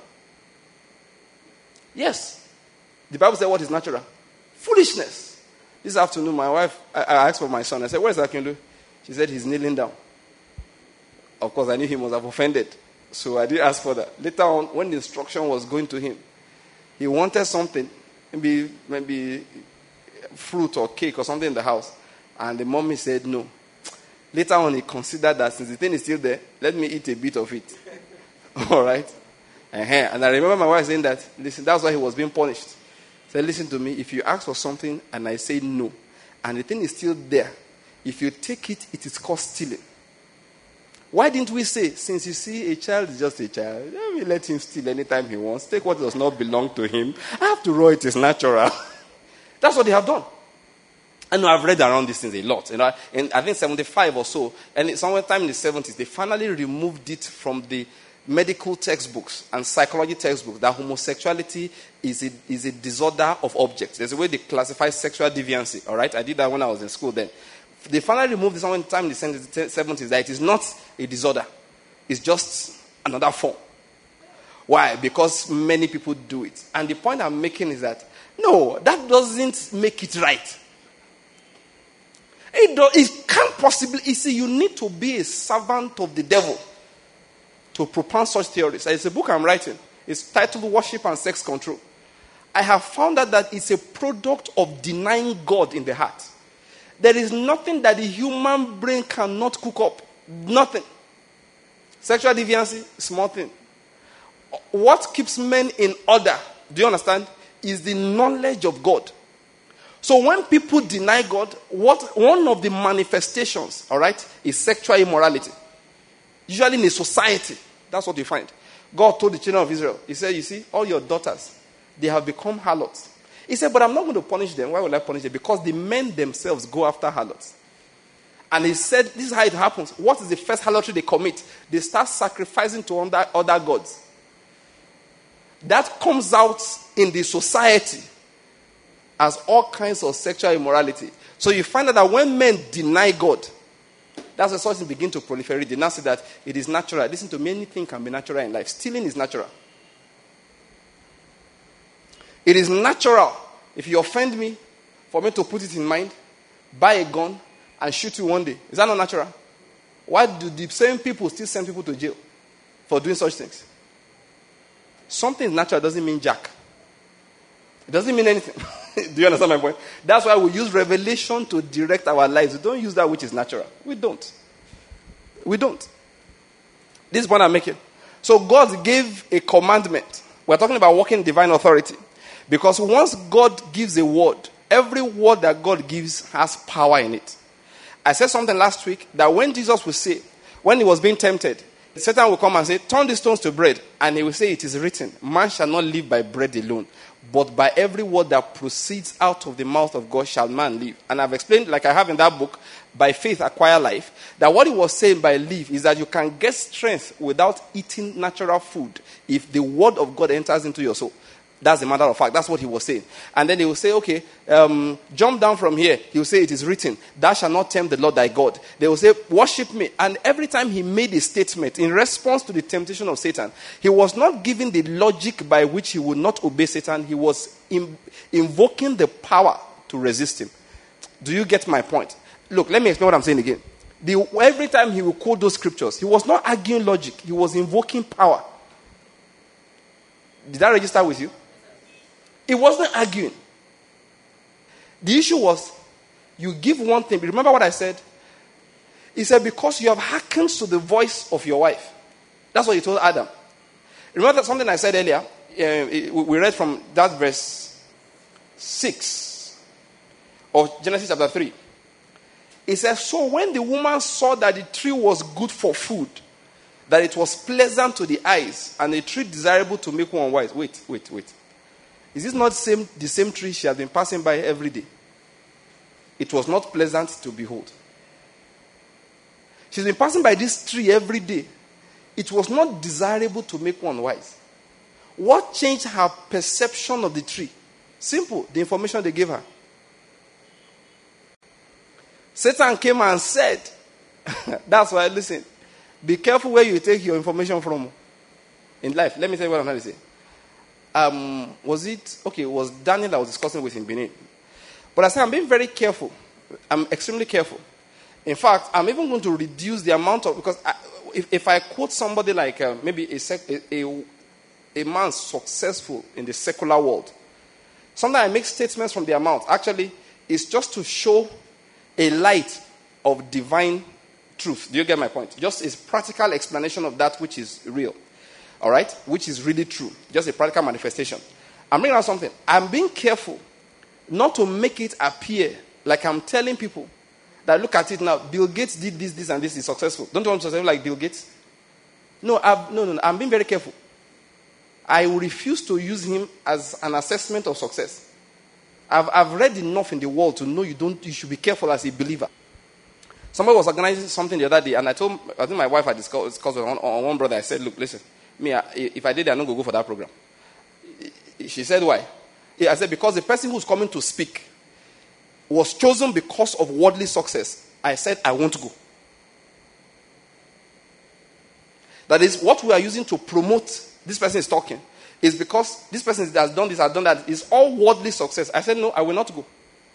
Yes. The Bible says what is natural? Foolishness. This afternoon, my wife, I, I asked for my son. I said, where's Akinlu? She said, he's kneeling down. Of course, I knew he must have offended. So I did ask for that. Later on, when the instruction was going to him, he wanted something, maybe, maybe fruit or cake or something in the house. And the mommy said no. Later on, he considered that since the thing is still there, let me eat a bit of it. All right? Uh-huh. And I remember my wife saying that, listen, that's why he was being punished. He said, listen to me, if you ask for something and I say no, and the thing is still there, if you take it, it is called stealing. Why didn't we say, since you see a child is just a child, let me let him steal anytime he wants, take what does not belong to him. After all, it is natural. That's what they have done. I know I've read around these things a lot. You know, and I think seventy-five or so, and somewhere time in the seventies, they finally removed it from the medical textbooks and psychology textbooks that homosexuality is a, is a disorder of objects. There's a way they classify sexual deviancy. All right, I did that when I was in school then. They finally removed this one time in the seventies that it is not a disorder. It's just another form. Why? Because many people do it. And the point I'm making is that, no, that doesn't make it right. It, do, it can't possibly, you see, you need to be a servant of the devil to propound such theories. It's a book I'm writing. It's titled Worship and Sex Control. I have found out that it's a product of denying God in the heart. There is nothing that the human brain cannot cook up. Nothing. Sexual deviancy, small thing. What keeps men in order, do you understand, is the knowledge of God. So when people deny God, what one of the manifestations, all right, is sexual immorality. Usually in a society, that's what you find. God told the children of Israel, he said, you see, all your daughters, they have become harlots. He said, but I'm not going to punish them. Why will I punish them? Because the men themselves go after harlots. And he said, this is how it happens. What is the first harlotry they commit? They start sacrificing to other, other gods. That comes out in the society as all kinds of sexual immorality. So you find out that when men deny God, that's when something begin to proliferate. They now say that it is natural. Listen to me, anything can be natural in life. Stealing is natural. It is natural, if you offend me, for me to put it in mind, buy a gun, and shoot you one day. Is that not natural? Why do the same people still send people to jail for doing such things? Something is natural doesn't mean jack. It doesn't mean anything. Do you understand my point? That's why we use revelation to direct our lives. We don't use that which is natural. We don't. We don't. This is what I'm making. So God gave a commandment. We're talking about walking in divine authority. Because once God gives a word, every word that God gives has power in it. I said something last week that when Jesus would say, when he was being tempted, Satan will come and say, turn these stones to bread. And he will say, it is written, man shall not live by bread alone, but by every word that proceeds out of the mouth of God shall man live. And I've explained, like I have in that book, by faith acquire life, that what he was saying by live is that you can get strength without eating natural food if the word of God enters into your soul. That's a matter of fact. That's what he was saying. And then he will say, okay, um, jump down from here. He will say, it is written, thou shalt not tempt the Lord thy God. They will say, worship me. And every time he made a statement in response to the temptation of Satan, he was not giving the logic by which he would not obey Satan. He was in, invoking the power to resist him. Do you get my point? Look, let me explain what I'm saying again. The, every time he would quote those scriptures, he was not arguing logic. He was invoking power. Did that register with you? It wasn't arguing. The issue was, you give one thing. Remember what I said? He said, because you have hearkened to the voice of your wife. That's what he told Adam. Remember something I said earlier? Uh, we read from that verse six of Genesis chapter three. It says, so when the woman saw that the tree was good for food, that it was pleasant to the eyes, and a tree desirable to make one wise. Wait, wait, wait. Is this not same, the same tree she has been passing by every day? It was not pleasant to behold. She's been passing by this tree every day. It was not desirable to make one wise. What changed her perception of the tree? Simple, the information they gave her. Satan came and said, that's why, listen, be careful where you take your information from in life. Let me tell you what I'm trying to say. Um, was it, okay, it was Daniel that was discussing with in Benin. But I said, I'm being very careful. I'm extremely careful. In fact, I'm even going to reduce the amount of, because I, if, if I quote somebody like uh, maybe a, sec, a, a, a man successful in the secular world, sometimes I make statements from their mouth. Actually, it's just to show a light of divine truth. Do you get my point? Just a practical explanation of that which is real. All right? Which is really true. Just a practical manifestation. I'm bringing out something. I'm being careful not to make it appear like I'm telling people that look at it now. Bill Gates did this, this, and this is successful. Don't you want to say like Bill Gates? No, I've, no, no, no. I'm being very careful. I refuse to use him as an assessment of success. I've, I've read enough in the world to know you don't. You should be careful as a believer. Somebody was organizing something the other day, and I told, I think my wife had discussed, discussed with one, on one brother. I said, look, listen. Me, if I did, I'm not going to go for that program. She said, why? I said, because the person who's coming to speak was chosen because of worldly success. I said, I won't go. That is, what we are using to promote this person is talking is because this person has done this, has done that. It's all worldly success. I said, no, I will not go.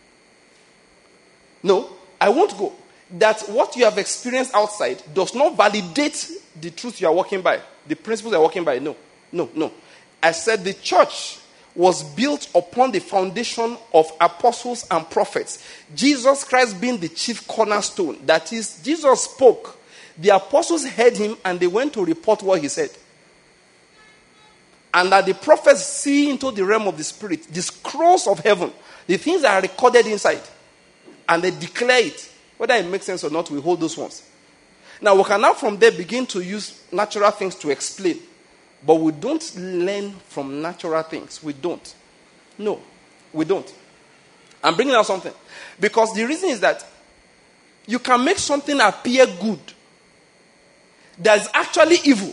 No, I won't go. That what you have experienced outside does not validate the truth you are walking by. The principles you are walking by. No, no, no. I said the church was built upon the foundation of apostles and prophets. Jesus Christ being the chief cornerstone. That is, Jesus spoke. The apostles heard him and they went to report what he said. And that the prophets see into the realm of the spirit, the scrolls of heaven, the things that are recorded inside. And they declare it. Whether it makes sense or not, we hold those ones. Now, we can now from there begin to use natural things to explain. But we don't learn from natural things. We don't. No, we don't. I'm bringing out something. Because the reason is that you can make something appear good that is actually evil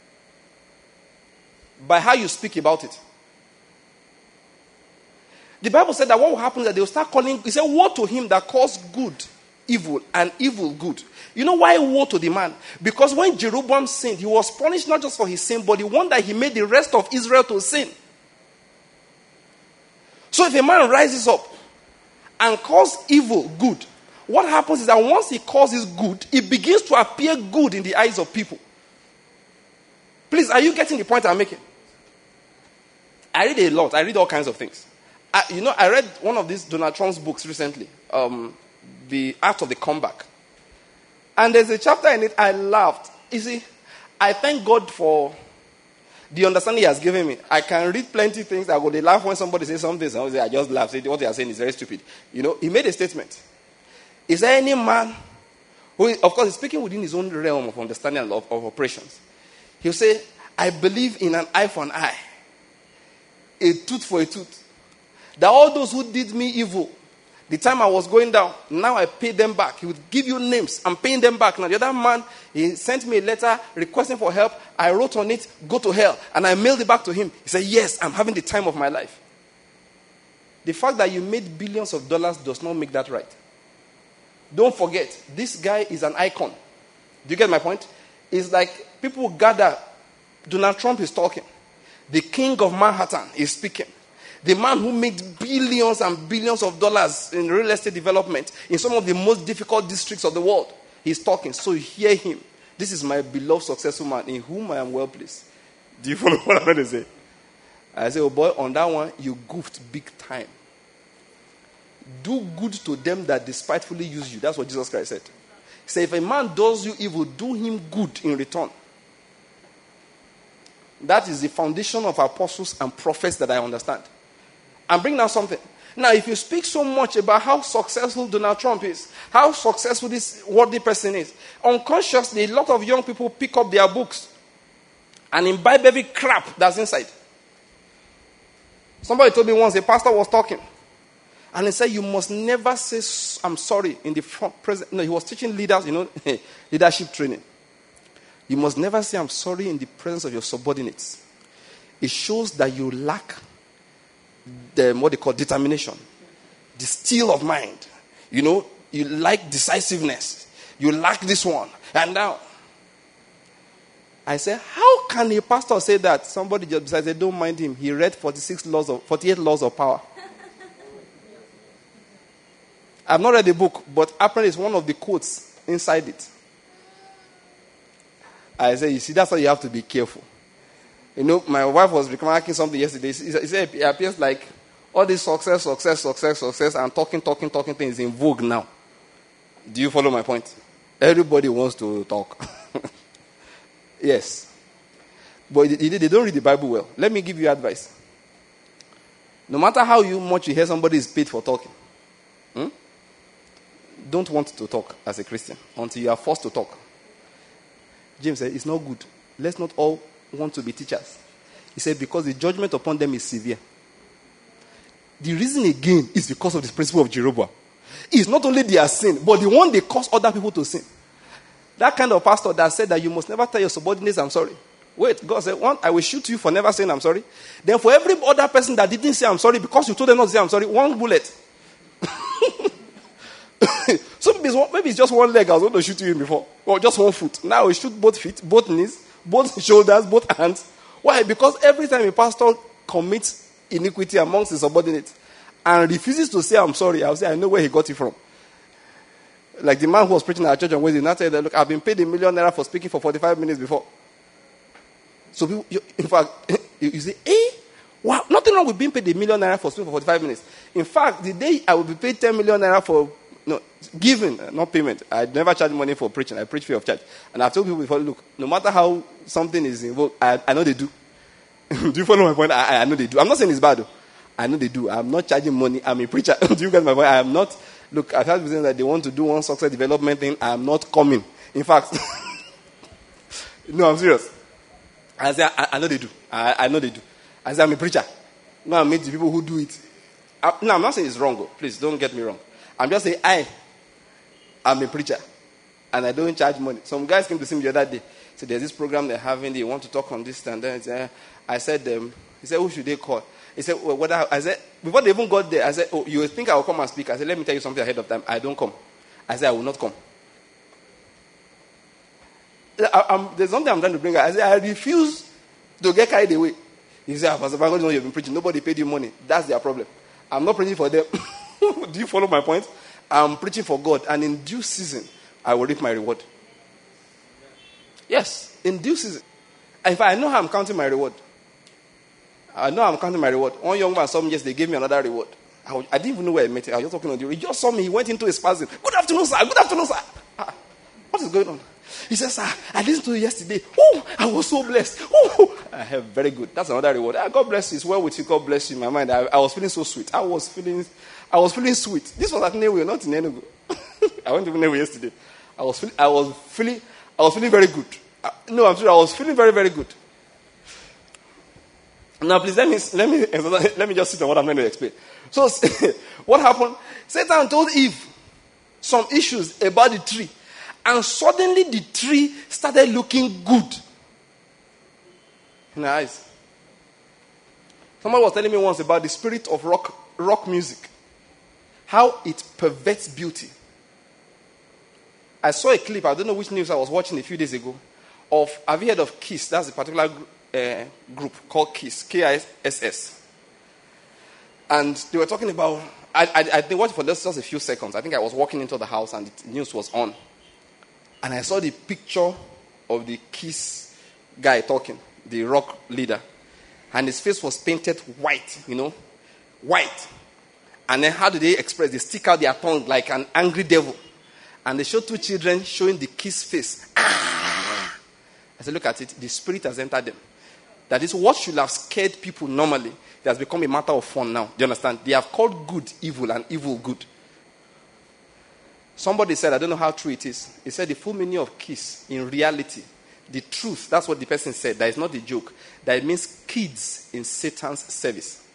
by how you speak about it. The Bible said that what will happen is that they will start calling, he said, woe to him that calls good evil and evil good. You know why woe to the man? Because when Jeroboam sinned, he was punished not just for his sin, but the one that he made the rest of Israel to sin. So if a man rises up and calls evil good, what happens is that once he calls it good, it begins to appear good in the eyes of people. Please, are you getting the point I'm making? I read a lot. I read all kinds of things. I, you know, I read one of these Donald Trump's books recently, um, The Art of the Comeback. And there's a chapter in it I laughed. You see, I thank God for the understanding he has given me. I can read plenty of things. I go, they laugh when somebody says something. So I say, I just laugh. Say, what they are saying is very stupid. You know, he made a statement. Is there any man who, of course, he's speaking within his own realm of understanding of, of operations. He'll say, I believe in an eye for an eye, a tooth for a tooth. That all those who did me evil, the time I was going down, now I pay them back. He would give you names. I'm paying them back. Now, the other man, he sent me a letter requesting for help. I wrote on it, go to hell. And I mailed it back to him. He said, yes, I'm having the time of my life. The fact that you made billions of dollars does not make that right. Don't forget, this guy is an icon. Do you get my point? It's like people gather. Donald Trump is talking. The king of Manhattan is speaking. The man who made billions and billions of dollars in real estate development in some of the most difficult districts of the world, he's talking. So hear him. This is my beloved, successful man in whom I am well pleased. Do you follow what I'm going to say? I say, oh boy, on that one, you goofed big time. Do good to them that despitefully use you. That's what Jesus Christ said. He said, if a man does you evil, do him good in return. That is the foundation of apostles and prophets that I understand. I'm bringing out something. Now, if you speak so much about how successful Donald Trump is, how successful this worldly person is, unconsciously, a lot of young people pick up their books and imbibe every crap that's inside. Somebody told me once, a pastor was talking, and he said, you must never say, I'm sorry, in the front present. No, he was teaching leaders, you know, leadership training. You must never say, I'm sorry, in the presence of your subordinates. It shows that you lack the, what they call determination, the steel of mind. You know, you like decisiveness. You lack this one. And now, I said, how can a pastor say that? Somebody just besides said, don't mind him. He read forty-six laws of, forty-eight laws of power. I've not read the book, but apparently it's one of the quotes inside it. I said, you see, that's why you have to be careful. You know, my wife was remarking something yesterday. He said it appears like all this success, success, success, success, and talking, talking, talking things is in vogue now. Do you follow my point? Everybody wants to talk. Yes. But they don't read the Bible well. Let me give you advice. No matter how you much you hear somebody is paid for talking, hmm? don't want to talk as a Christian until you are forced to talk. James said, it's not good. Let's not all want to be teachers. He said, because the judgment upon them is severe. The reason again is because of this principle of Jeroboam. It's not only their sin, but the one they cause other people to sin. That kind of pastor that said that you must never tell your subordinates, I'm sorry. Wait, God said, one, I will shoot you for never saying I'm sorry. Then for every other person that didn't say I'm sorry because you told them not to say I'm sorry, one bullet. So maybe it's, one, maybe it's just one leg I was going to shoot you in before. Or just one foot. Now I will shoot both feet, both knees, both shoulders, both hands. Why? Because every time a pastor commits iniquity amongst his subordinates and refuses to say I'm sorry, I'll say I know where he got it from. Like the man who was preaching at our church on Wednesday, now said, look, I've been paid a million naira for speaking for forty-five minutes before. So people, you, in fact, you, you say, eh? Wow, nothing wrong with being paid a million naira for speaking for forty-five minutes. In fact, the day I will be paid ten million naira for no giving, not payment. I never charge money for preaching. I preach free of charge. And I've told people before, look, no matter how something is involved, I, I know they do. Do you follow my point? I, I know they do. I'm not saying it's bad though. I know they do. I'm not charging money. I'm a preacher. Do you get my point? I am not. Look, I've heard people saying that they want to do one success development thing. I am not coming. In fact, no, I'm serious. I say, I, I know they do. I, I know they do. I say, I'm a preacher. No, I meet the people who do it. I, no, I'm not saying it's wrong. Though. Please, don't get me wrong. I'm just saying, I am a preacher. And I don't charge money. Some guys came to see me the other day. So there's this program they're having. They want to talk on this and then. I said, um, he said, who should they call? He said, well, what I, I said, before they even got there, I said, oh, you think I will come and speak? I said, let me tell you something ahead of time. I don't come. I said, I will not come. I, I'm, there's something I'm trying to bring out. I said, I refuse to get carried away. He said, Pastor Franco, you know you've been preaching. Nobody paid you money. That's their problem. I'm not preaching for them. Do you follow my point? I'm preaching for God. And in due season, I will reap my reward. Yes, in due season. In fact, I know how I'm counting my reward. I know I'm counting my reward. One young man saw me yesterday, they gave me another reward. I, was, I didn't even know where I met him. I was just talking on the road. He just saw me. He went into a spasm. Good afternoon, sir. Good afternoon, sir. Ah, what is going on? He says, sir, I listened to you yesterday. Oh, I was so blessed. Oh, I have very good. That's another reward. Ah, God bless you. It's well with you. God bless you. In my mind, I, I was feeling so sweet. I was feeling, I was feeling sweet. This was at Newe, not in Enugu. I went to Newe yesterday. I was feeling, I was feeling, I was feeling very good. I, no, I'm sorry. I was feeling very, very good. Now, please let me let me let me just sit on what I'm going to explain. So, what happened? Satan told Eve some issues about the tree, and suddenly the tree started looking good in her eyes. Somebody was telling me once about the spirit of rock rock music, how it perverts beauty. I saw a clip. I don't know which news I was watching a few days ago. Of have you heard of Kiss? That's a particular group. Uh, group called KISS, K I S S. And they were talking about, I, I, I think, watched for just, just a few seconds. I think I was walking into the house and the news was on. And I saw the picture of the KISS guy talking, the rock leader. And his face was painted white, you know, white. And then how do they express? They stick out their tongue like an angry devil. And they show two children showing the KISS face. Ah! I said, look at it. The spirit has entered them. That is what should have scared people normally. It has become a matter of fun now. Do you understand? They have called good evil and evil good. Somebody said, I don't know how true it is. He said the full meaning of KISS, in reality, the truth, that's what the person said. That is not a joke. That it means kids in Satan's service.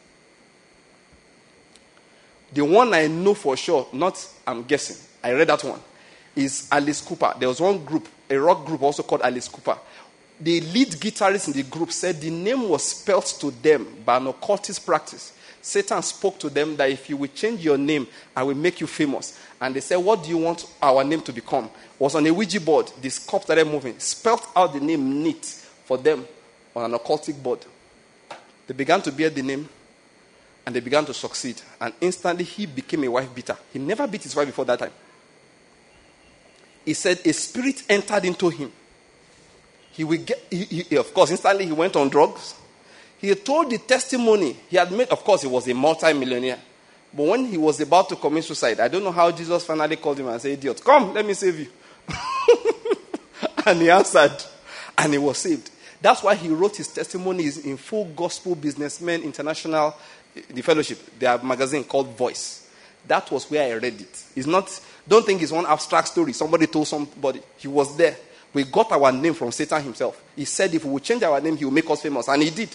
The one I know for sure, not I'm guessing, I read that one, is Alice Cooper. There was one group, a rock group also called Alice Cooper. The lead guitarist in the group said the name was spelt to them by an occultist practice. Satan spoke to them that if you will change your name, I will make you famous. And they said, what do you want our name to become? It was on a Ouija board. The sculpt started moving. Spelt out the name neat for them on an occultic board. They began to bear the name and they began to succeed. And instantly he became a wife beater. He never beat his wife before that time. He said a spirit entered into him. He will get, he, he, of course, instantly he went on drugs. He told the testimony he had made. Of course, he was a multi-millionaire. But when he was about to commit suicide, I don't know how Jesus finally called him and said, idiot, come, let me save you. And he answered, and he was saved. That's why he wrote his testimonies in Full Gospel Businessmen International, the fellowship, their magazine called Voice. That was where I read it. It's not, don't think it's one abstract story. Somebody told somebody. He was there. We got our name from Satan himself. He said if we would change our name, he will make us famous. And he did.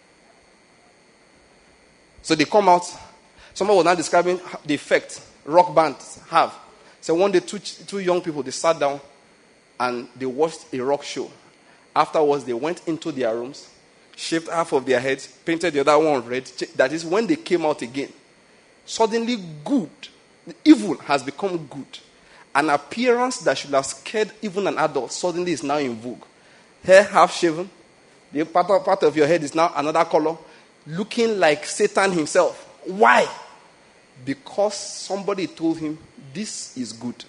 So they come out. Somebody was now describing the effect rock bands have. So one day, two, two young people, they sat down and they watched a rock show. Afterwards, they went into their rooms, shaved half of their heads, painted the other one red. That is when they came out again. Suddenly, good, the evil has become good. An appearance that should have scared even an adult suddenly is now in vogue. Hair half shaven. The part of, part of your head is now another color. Looking like Satan himself. Why? Because somebody told him, this is good.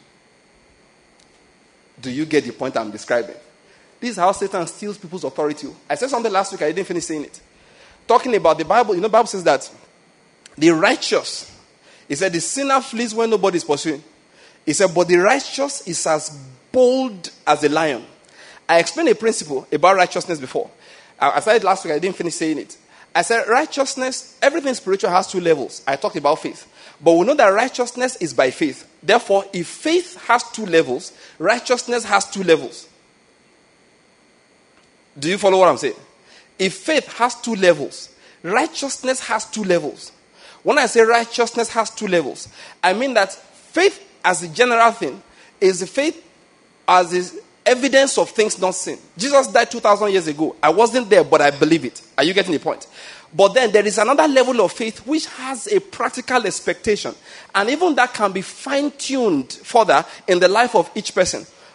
Do you get the point I'm describing? This is how Satan steals people's authority. I said something last week, I didn't finish saying it. Talking about the Bible, you know the Bible says that the righteous, it said the sinner flees when nobody is pursuing. He said, but the righteous is as bold as a lion. I explained a principle about righteousness before. I said it last week, I didn't finish saying it. I said righteousness, everything spiritual has two levels. I talked about faith. But we know that righteousness is by faith. Therefore, if faith has two levels, righteousness has two levels. Do you follow what I'm saying? If faith has two levels, righteousness has two levels. When I say righteousness has two levels, I mean that faith as a general thing is the faith as is evidence of things not seen. Jesus died two thousand years ago. I wasn't there, but I believe it. Are you getting the point? But then there is another level of faith which has a practical expectation. And even that can be fine-tuned further in the life of each person.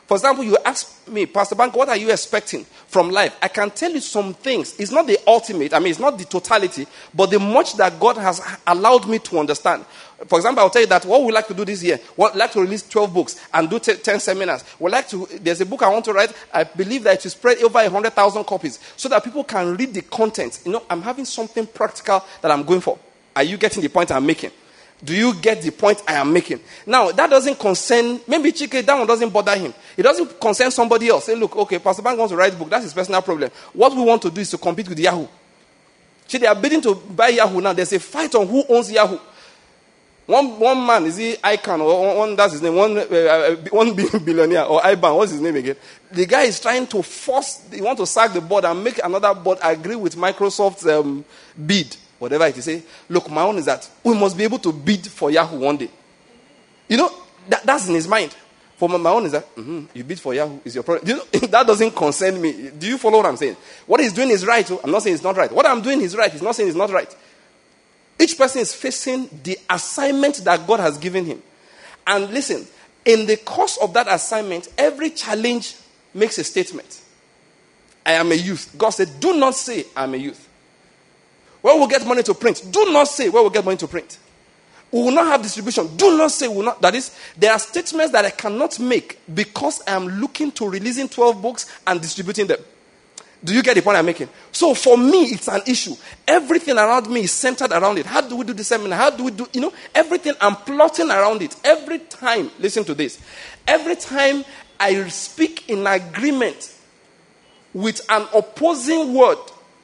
For example, you ask me, Pastor Bank, what are you expecting from life? I can tell you some things. It's not the ultimate. I mean, it's not the totality, but the much that God has allowed me to understand. For example, I'll tell you that what we like to do this year, we'd like to release twelve books and do ten seminars. We'd like to, there's a book I want to write. I believe that it will spread over one hundred thousand copies so that people can read the content. You know, I'm having something practical that I'm going for. Are you getting the point I'm making? Do you get the point I am making? Now, that doesn't concern, maybe Chike, that one doesn't bother him. It doesn't concern somebody else. Say, look, okay, Pastor Bank wants to write a book. That's his personal problem. What we want to do is to compete with Yahoo. See, they are bidding to buy Yahoo now. There's a fight on who owns Yahoo. One one man, is he Icon, or one, one that's his name, one, uh, one billionaire, or Iban, what's his name again? The guy is trying to force, he wants to sack the board and make another board agree with Microsoft's um, bid. Whatever it is, say, look, my own is that we must be able to bid for Yahoo one day. You know, that, that's in his mind. For my, my own is that, mm-hmm, you bid for Yahoo is your problem. You know, that doesn't concern me. Do you follow what I'm saying? What he's doing is right. I'm not saying it's not right. What I'm doing is right. He's not saying it's not right. Each person is facing the assignment that God has given him. And listen, in the course of that assignment, every challenge makes a statement. I am a youth. God said, do not say I'm a youth. Where we'll get money to print. Do not say where we'll get money to print. We will not have distribution. Do not say we will not. That is, there are statements that I cannot make because I am looking to releasing twelve books and distributing them. Do you get the point I'm making? So for me, it's an issue. Everything around me is centered around it. How do we do the seminar? How do we do, you know, everything I'm plotting around it. Every time, listen to this. Every time I speak in agreement with an opposing word,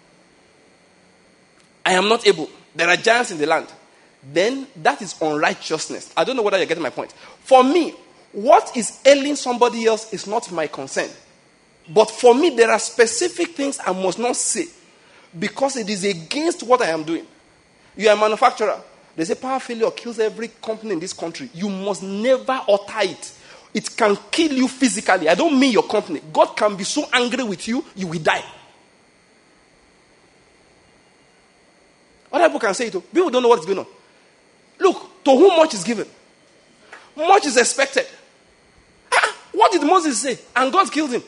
I am not able. There are giants in the land. Then that is unrighteousness. I don't know whether you're getting my point. For me, what is ailing somebody else is not my concern. But for me, there are specific things I must not say because it is against what I am doing. You are a manufacturer. They say power failure kills every company in this country. You must never utter it. It can kill you physically. I don't mean your company. God can be so angry with you, you will die. Other people can say it too. People don't know what's going on. Look, to whom much is given, much is expected. Ah, what did Moses say? And God killed him.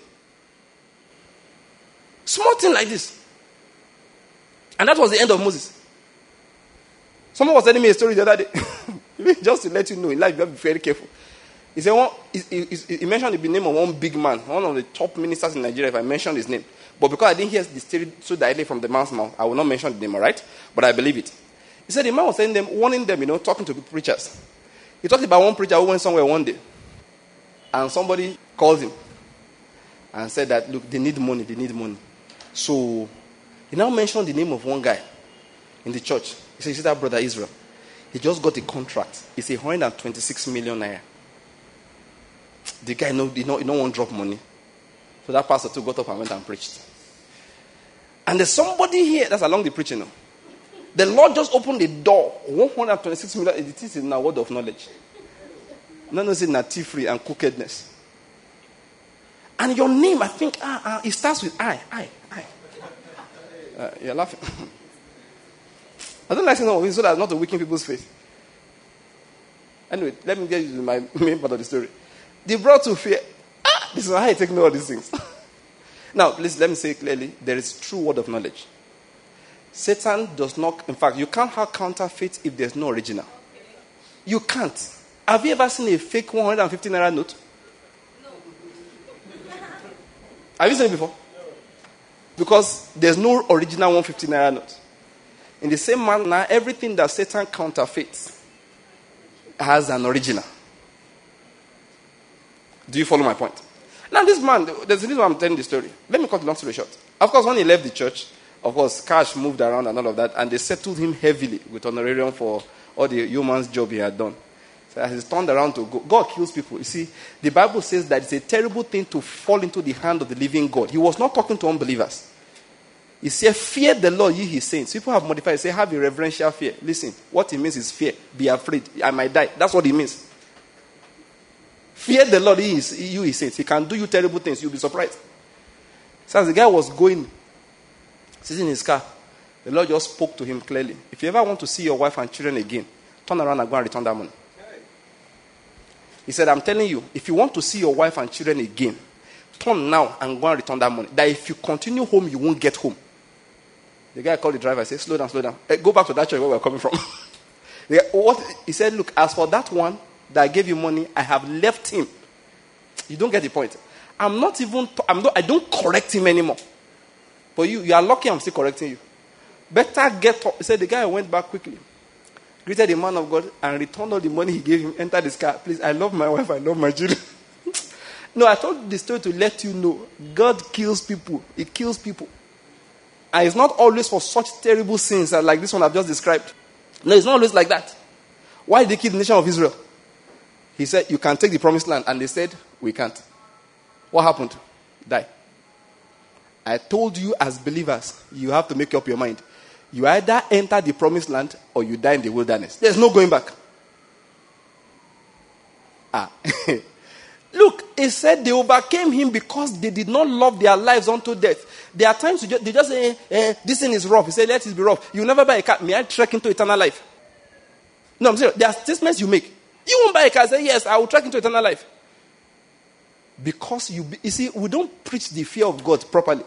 Small thing like this. And that was the end of Moses. Someone was telling me a story the other day. Just to let you know, in life you have to be very careful. He said, one, he, he, he mentioned the name of one big man, one of the top ministers in Nigeria, if I mentioned his name. But because I didn't hear the story so directly from the man's mouth, I will not mention the name, all right? But I believe it. He said the man was telling them, warning them, you know, talking to preachers. He talked about one preacher who went somewhere one day. And somebody called him and said that, look, they need money, they need money. So he now mentioned the name of one guy in the church. He said, you see that brother Israel? He just got a contract. It's a one hundred twenty-six million naira. The guy, no, he no, he no want drop money. So that pastor too got up and went and preached. And there's somebody here that's along the preaching now. The Lord just opened the door. one hundred twenty-six million. It is in a word of knowledge. None of it not free and crookedness. And your name, I think, ah, ah, it starts with I, I, I. Uh, you're laughing. I don't like saying no, so that's not to weaken people's faith. Anyway, let me get you to my main part of the story. They brought to fear. Ah, this is how I take note of these things. Now, please let me say clearly, there is true word of knowledge. Satan does not, in fact, you can't have counterfeit if there's no original. You can't. Have you ever seen a fake one hundred fifty naira note? No. Have you seen it before? No. Because there's no original one hundred fifty naira note. In the same manner, everything that Satan counterfeits has an original. Do you follow my point? Now, this man, there's a reason why I'm telling the story. Let me cut the long story short. Of course, when he left the church, of course, cash moved around and all of that, and they settled him heavily with honorarium for all the human's job he had done. So as he's turned around to go, God kills people. You see, the Bible says that it's a terrible thing to fall into the hand of the living God. He was not talking to unbelievers. He said, fear the Lord, ye his saints. People have modified it. Say, have a reverential fear. Listen, what he means is fear. Be afraid. I might die. That's what he means. Fear the Lord, he is, you his saints. He can do you terrible things. You'll be surprised. So as the guy was going, sitting in his car, the Lord just spoke to him clearly. If you ever want to see your wife and children again, turn around and go and return that money. He said, I'm telling you, if you want to see your wife and children again, turn now and go and return that money. That if you continue home, you won't get home. The guy called the driver and said, slow down, slow down. Hey, go back to that church where we're coming from. The guy, what? He said, look, as for that one that I gave you money, I have left him. You don't get the point. I'm not even, I'm not, I don't correct him anymore. But you, you are lucky I'm still correcting you. Better get up. He said the guy went back quickly, greeted the man of God, and returned all the money he gave him, entered his car. Please, I love my wife, I love my children. No, I told the story to let you know God kills people. He kills people. And it's not always for such terrible sins like this one I've just described. No, it's not always like that. Why did he kill the nation of Israel? He said, you can take the promised land. And they said, we can't. What happened? Die. I told you as believers, you have to make up your mind. You either enter the promised land or you die in the wilderness. There's no going back. Ah. Look, it said they overcame him because they did not love their lives unto death. There are times you just, they just say, eh, this thing is rough. He said, let it be rough. You never buy a car. May I trek into eternal life? No, I'm serious. There are statements you make. You won't buy a car. Say, yes, I will trek into eternal life. Because you, you see, we don't preach the fear of God properly.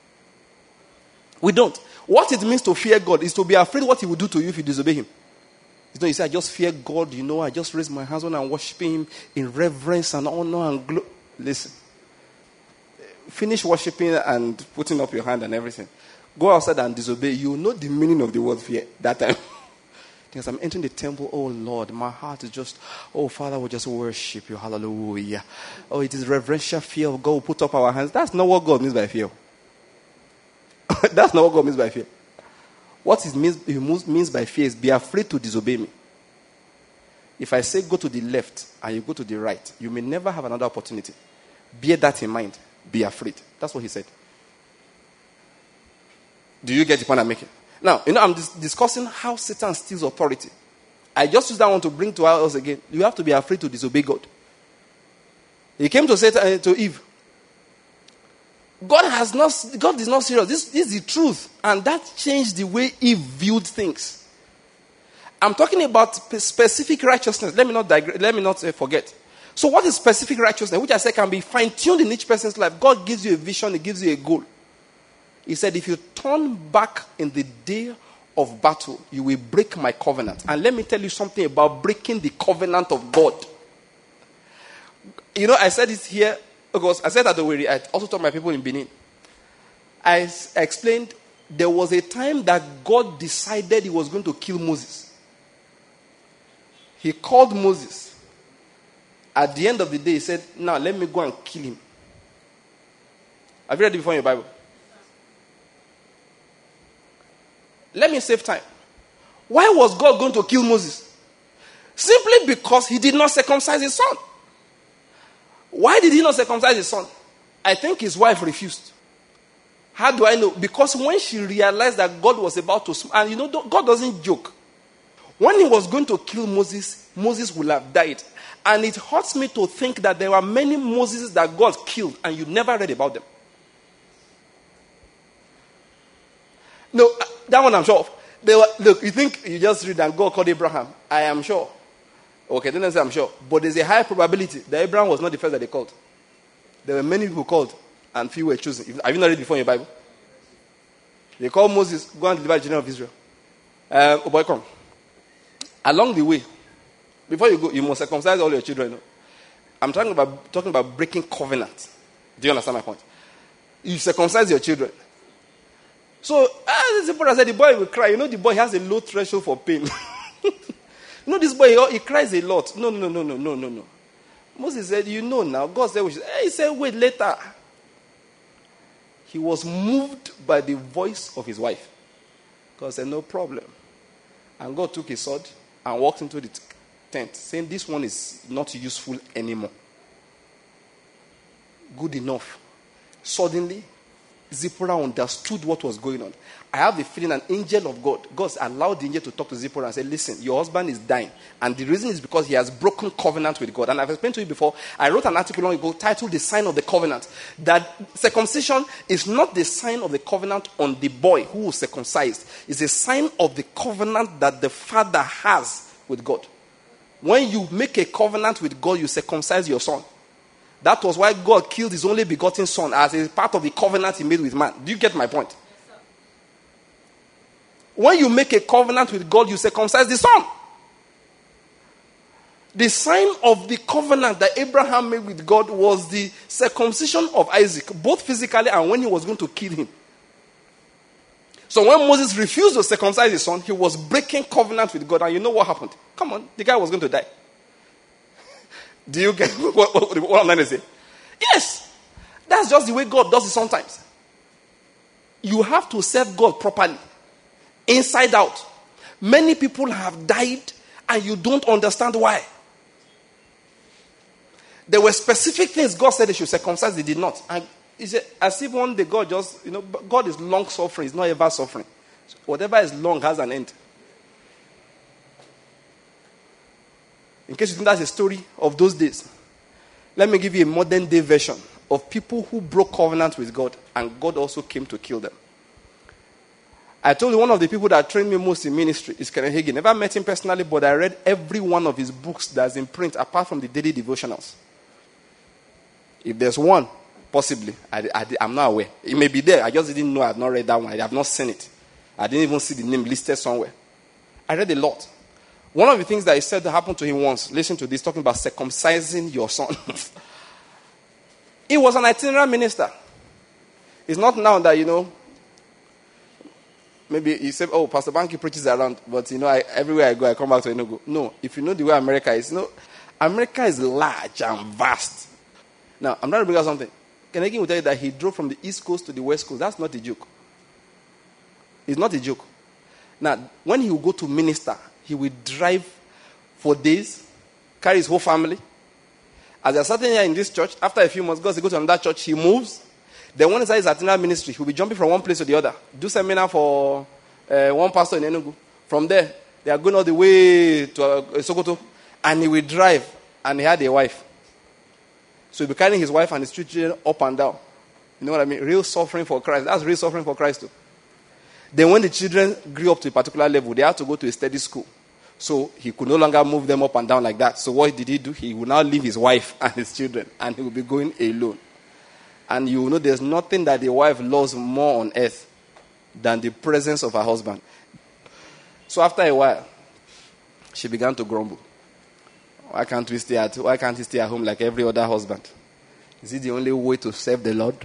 We don't. What it means to fear God is to be afraid what he will do to you if you disobey him. You know, you say, I just fear God, you know, I just raise my hands on and worship him in reverence and honor and glory. Listen. Finish worshiping and putting up your hand and everything. Go outside and disobey. You know the meaning of the word fear that time. Because I'm entering the temple, oh Lord, my heart is just, oh Father, we just worship you, hallelujah. Oh, it is reverential fear of God. We put up our hands. That's not what God means by fear. That's not what God means by fear. What it means, he means by fear is be afraid to disobey me. If I say go to the left and you go to the right, you may never have another opportunity. Bear that in mind. Be afraid. That's what he said. Do you get the point I'm making? Now, you know, I'm dis- discussing how Satan steals authority. I just use that one to bring to us again. You have to be afraid to disobey God. He came to Satan, uh, to Eve. God has not, God is not serious. This, this is the truth. And that changed the way Eve viewed things. I'm talking about specific righteousness. Let me not digress, let me not uh, forget. So what is specific righteousness? Which I said can be fine-tuned in each person's life. God gives you a vision. He gives you a goal. He said, if you turn back in the day of battle, you will break my covenant. And let me tell you something about breaking the covenant of God. You know, I said it here. Because I said that already. I also told my people in Benin. I explained there was a time that God decided he was going to kill Moses. He called Moses. At the end of the day, he said, now let me go and kill him. Have you read it before in your Bible? Let me save time. Why was God going to kill Moses? Simply because he did not circumcise his son. Why did he not circumcise his son? I think his wife refused. How do I know? Because when she realized that God was about to, and you know, God doesn't joke. When he was going to kill Moses, Moses would have died. And it hurts me to think that there were many Moses that God killed and you never read about them. No, that one I'm sure of. They were, look, you think you just read that God called Abraham. I am sure. Okay, then I say I'm sure. But there's a high probability that Abraham was not the first that they called. There were many people called and few were chosen. Have you not read before in your Bible? They called Moses, go and deliver the children of Israel. Um, oh boy, come. Along the way, before you go, you must circumcise all your children. I'm talking about talking about breaking covenant. Do you understand my point? You circumcise your children. So, as the brother said, the boy will cry. You know, the boy has a low threshold for pain. You know, this boy, he, he cries a lot. No, no, no, no, no, no, no. Moses said, you know now. God said, we should. He said, wait, later. He was moved by the voice of his wife. God said, no problem. And God took his sword and walked into the t- tent, saying, this one is not useful anymore. Good enough. Suddenly, Zipporah understood what was going on. I have the feeling an angel of God, God allowed the angel to talk to Zipporah and say, listen, your husband is dying. And the reason is because he has broken covenant with God. And I've explained to you before, I wrote an article long ago titled The Sign of the Covenant. That circumcision is not the sign of the covenant on the boy who was circumcised. It's a sign of the covenant that the father has with God. When you make a covenant with God, you circumcise your son. That was why God killed his only begotten son as a part of the covenant he made with man. Do you get my point? Yes, when you make a covenant with God, you circumcise the son. The sign of the covenant that Abraham made with God was the circumcision of Isaac, both physically and when he was going to kill him. So when Moses refused to circumcise his son, he was breaking covenant with God. And you know what happened? Come on, the guy was going to die. Do you get what, what, what I'm trying to say? Yes. That's just the way God does it sometimes. You have to serve God properly. Inside out. Many people have died and you don't understand why. There were specific things God said they should circumcise, they did not. And it's as if one day God just, you know, God is long suffering, it's not ever suffering. So whatever is long has an end. In case you think that's a story of those days, let me give you a modern day version of people who broke covenant with God and God also came to kill them. I told you one of the people that trained me most in ministry is Kenneth Hagin. Never met him personally, but I read every one of his books that's in print apart from the daily devotionals. If there's one, possibly, I, I, I'm not aware. It may be there. I just didn't know. I have not read that one. I have not seen it. I didn't even see the name listed somewhere. I read a lot. One of the things that he said that happened to him once, listen to this, talking about circumcising your son. He was an itinerant minister. It's not now that, you know, maybe you say, oh, Pastor Banky preaches around, but, you know, I, everywhere I go, I come back to Enugu. No, if you know the way America is, you know, America is large and vast. Now, I'm trying to bring out something. Kenneth Hagin will tell you that he drove from the East Coast to the West Coast. That's not a joke. It's not a joke. Now, when he will go to minister, he will drive for days, carry his whole family. As they're sitting here in this church, after a few months, goes to go to another church, he moves. Then when he's at his itinerant ministry, he'll be jumping from one place to the other. Do seminar for uh, one pastor in Enugu. From there, they are going all the way to uh, Sokoto. And he will drive. And he had a wife. So he'll be carrying his wife and his children up and down. You know what I mean? Real suffering for Christ. That's real suffering for Christ too. Then when the children grew up to a particular level, they had to go to a steady school. So he could no longer move them up and down like that. So what did he do? He would now leave his wife and his children. And he will be going alone. And you will know there's nothing that the wife loves more on earth than the presence of her husband. So after a while, she began to grumble. Why can't we stay at why can't he stay at home like every other husband? Is it the only way to serve the Lord?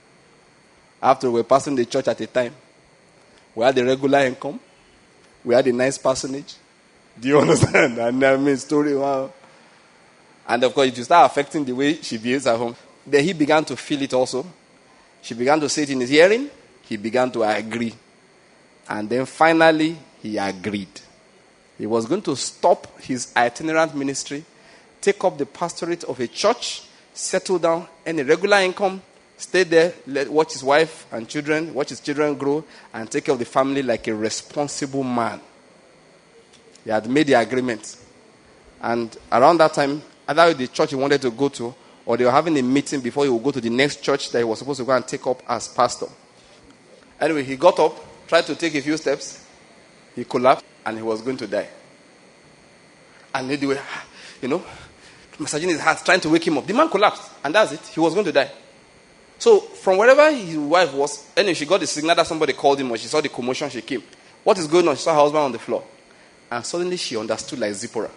After we were passing the church at a time, we had a regular income, we had a nice personage. Do you understand? And I mean story, wow. And of course it will start affecting the way she behaves at home. Then he began to feel it also. She began to say it in his hearing. He began to agree. And then finally, he agreed. He was going to stop his itinerant ministry, take up the pastorate of a church, settle down, earn a regular income, stay there, let, watch his wife and children, watch his children grow, and take care of the family like a responsible man. He had made the agreement. And around that time, either the church he wanted to go to, or they were having a meeting before he would go to the next church that he was supposed to go and take up as pastor. Anyway, he got up, tried to take a few steps. He collapsed, and he was going to die. And they were, you know, massaging his heart, trying to wake him up. The man collapsed, and that's it. He was going to die. So, from wherever his wife was, anyway, she got the signal that somebody called him, or she saw the commotion, she came. What is going on? She saw her husband on the floor. And suddenly she understood like Zipporah.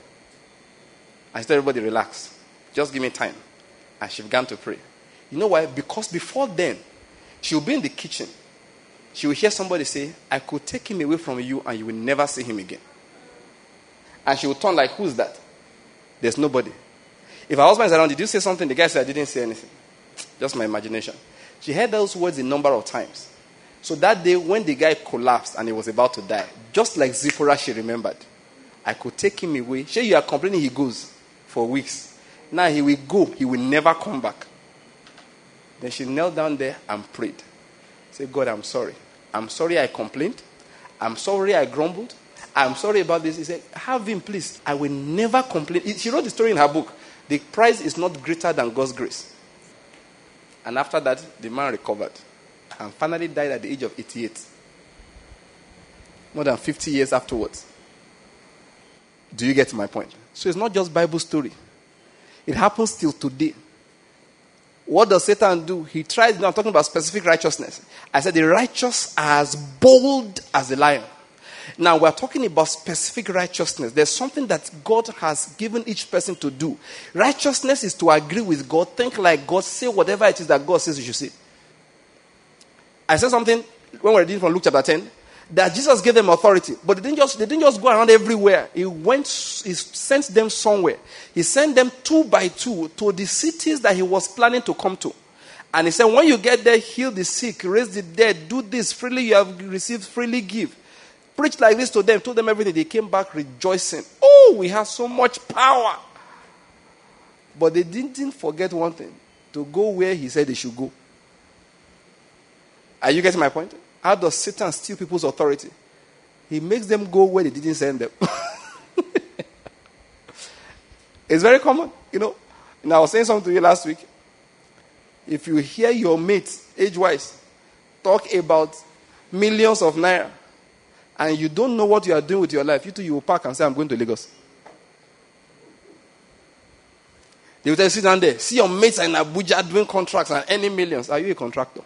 I said, everybody relax. Just give me time. And she began to pray. You know why? Because before then, she would be in the kitchen. She would hear somebody say, I could take him away from you and you will never see him again. And she would turn like, who's that? There's nobody. If her husband is around, did you say something? The guy said, I didn't say anything. Just my imagination. She heard those words a number of times. So that day, when the guy collapsed and he was about to die, just like Zipporah, she remembered. I could take him away. Sure, you are complaining he goes for weeks. Now he will go. He will never come back. Then she knelt down there and prayed. Say, God, I'm sorry. I'm sorry I complained. I'm sorry I grumbled. I'm sorry about this. He said, have him, please. I will never complain. She wrote the story in her book. The price is not greater than God's grace. And after that, the man recovered. And finally died at the age of eighty-eight. More than fifty years afterwards. Do you get my point? So it's not just Bible story. It happens till today. What does Satan do? He tries, now I'm talking about specific righteousness. I said the righteous are as bold as a lion. Now we're talking about specific righteousness. There's something that God has given each person to do. Righteousness is to agree with God, think like God, say whatever it is that God says you should say. I said something when we were reading from Luke chapter ten, that Jesus gave them authority, but they didn't just they didn't just go around everywhere. He went, he sent them somewhere. He sent them two by two to the cities that he was planning to come to. And he said, when you get there, heal the sick, raise the dead, do this, freely you have received, freely give. Preach like this to them, told them everything. They came back rejoicing. Oh, we have so much power. But they didn't forget one thing, to go where he said they should go. Are you getting my point? How does Satan steal people's authority? He makes them go where they didn't send them. It's very common, you know. And I was saying something to you last week. If you hear your mates, age-wise, talk about millions of naira, and you don't know what you are doing with your life, you too, you will pack and say, I'm going to Lagos. They will tell you, sit down there. See your mates in Abuja doing contracts and earning millions. Are you a contractor?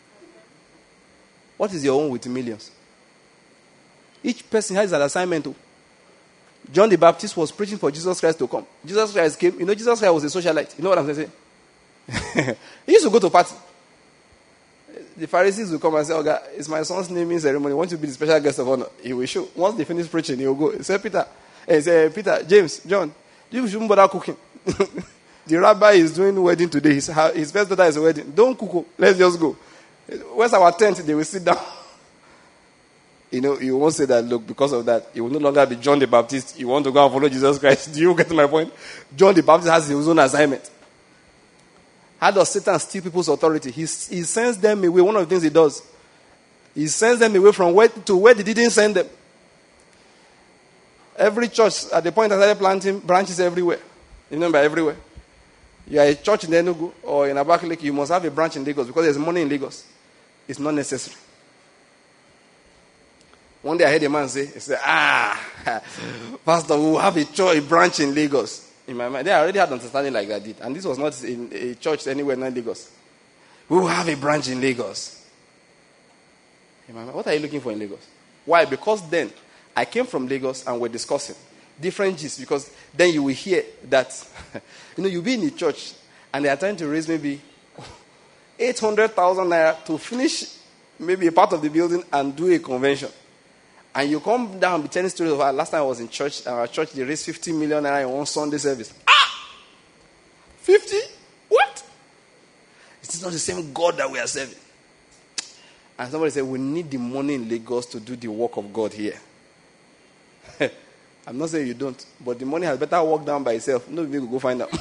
What is your own with millions? Each person has an assignment to. John the Baptist was preaching for Jesus Christ to come. Jesus Christ came. You know, Jesus Christ was a socialite. You know what I'm saying? He used to go to party. The Pharisees will come and say, oh God, it's my son's naming ceremony. Want to be the special guest of honor? He will show. Once they finish preaching, he will go. He said, Peter, he said, Peter, James, John, you shouldn't bother cooking. The rabbi is doing wedding today. His, his first daughter is a wedding. Don't cook. Let's just go. Where's our tent? They will sit down. You know, you won't say that, look, because of that, you will no longer be John the Baptist. You want to go and follow Jesus Christ. Do you get my point? John the Baptist has his own assignment. How does Satan steal people's authority? He, he sends them away. One of the things he does, he sends them away from where to where they didn't send them. Every church, at the point I started planting branches everywhere. You remember, everywhere. You are a church in Enugu or in Abakaliki, you must have a branch in Lagos because there's money in Lagos. It's not necessary. One day I heard a man say, he said, ah, Pastor, we will have a church, a branch in Lagos. In my mind, they already had understanding like that did. And this was not in a church anywhere in Lagos. We will have a branch in Lagos. In my mind, what are you looking for in Lagos? Why? Because then I came from Lagos and we're discussing different gist, because then you will hear that, you know, you'll be in the church and they are trying to raise maybe eight hundred thousand naira to finish maybe a part of the building and do a convention. And you come down and be telling stories of how last time I was in church, our church, they raised fifty million naira in one Sunday service. Ah! fifty? What? It's not the same God that we are serving. And somebody said, we need the money in Lagos to do the work of God here. I'm not saying you don't, but the money has better walk down by itself. Nobody will go find out.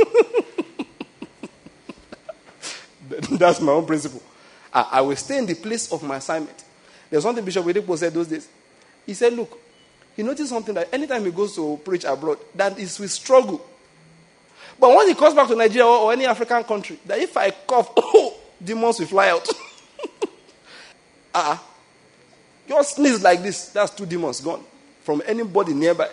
That's my own principle. I, I will stay in the place of my assignment. There's something Bishop Oyedepo said those days. He said, look, he noticed something that anytime he goes to preach abroad, that is with struggle. But when he comes back to Nigeria or, or any African country, that if I cough, oh, demons will fly out. uh-uh. Just sneeze like this, that's two demons gone from anybody nearby.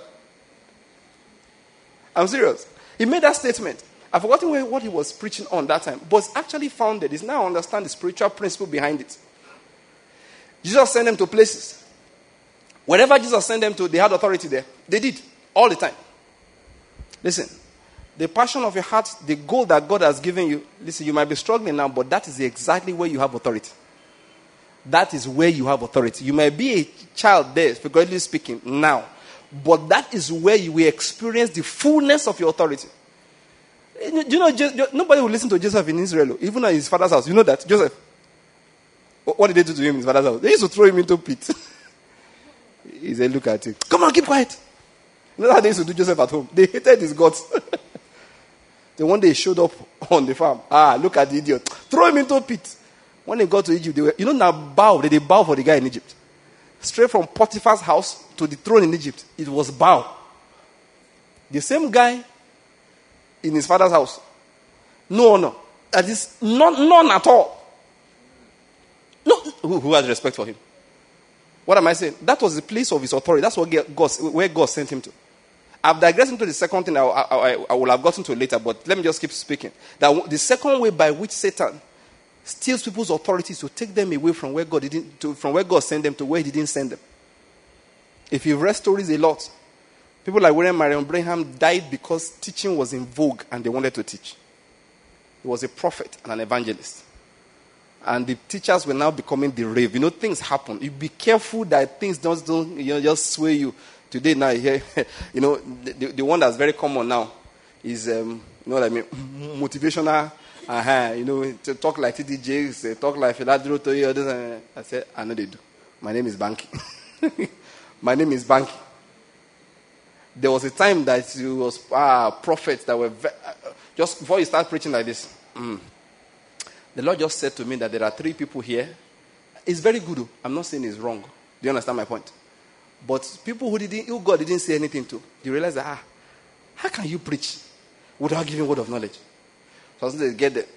I'm serious. He made that statement. I've forgotten where, what he was preaching on that time, but it's actually founded. It's now understand the spiritual principle behind it. Jesus sent them to places. Wherever Jesus sent them to, they had authority there. They did, all the time. Listen, the passion of your heart, the goal that God has given you, listen, you might be struggling now, but that is exactly where you have authority. That is where you have authority. You might be a child there, figuratively speaking, now, but that is where you will experience the fullness of your authority. Do you know, nobody will listen to Joseph in Israel, even at his father's house. You know that, Joseph? What did they do to him in his father's house? They used to throw him into a pit. He said, look at it. Come on, keep quiet. You know how they used to do Joseph at home? They hated his guts. Then one day he showed up on the farm. Ah, look at the idiot. Throw him into a pit. When they got to Egypt, they were, you know, now bow. They, they bow for the guy in Egypt. Straight from Potiphar's house to the throne in Egypt. It was bow. The same guy in his father's house. No honor. That is none, none at all. No, who, who has respect for him? What am I saying? That was the place of his authority. That's what God, where God sent him to. I've digressed into the second thing I, I, I, I will have gotten to later, but let me just keep speaking. That the second way by which Satan steals people's authority to take them away from where God didn't, to, from where God sent them to where He didn't send them. If you've read stories a lot, people like William Marion Branham died because teaching was in vogue and they wanted to teach. He was a prophet and an evangelist. And the teachers were now becoming the rave. You know, things happen. You be careful that things don't, don't you know, just sway you. Today, now, you you know, the, the one that's very common now is, um, you know what I mean, motivational. Uh-huh, you know, to talk like T D Jakes, uh, talk like Philadro to you. Uh, I said, I know they do. My name is Banky. My name is Banky. There was a time that it was uh, prophets that were, ve- uh, just before you start preaching like this, mm, the Lord just said to me that there are three people here. It's very good. I'm not saying it's wrong. Do you understand my point? But people who didn't, who God didn't say anything to, you realize that, ah, how can you preach without giving word of knowledge? So they get there.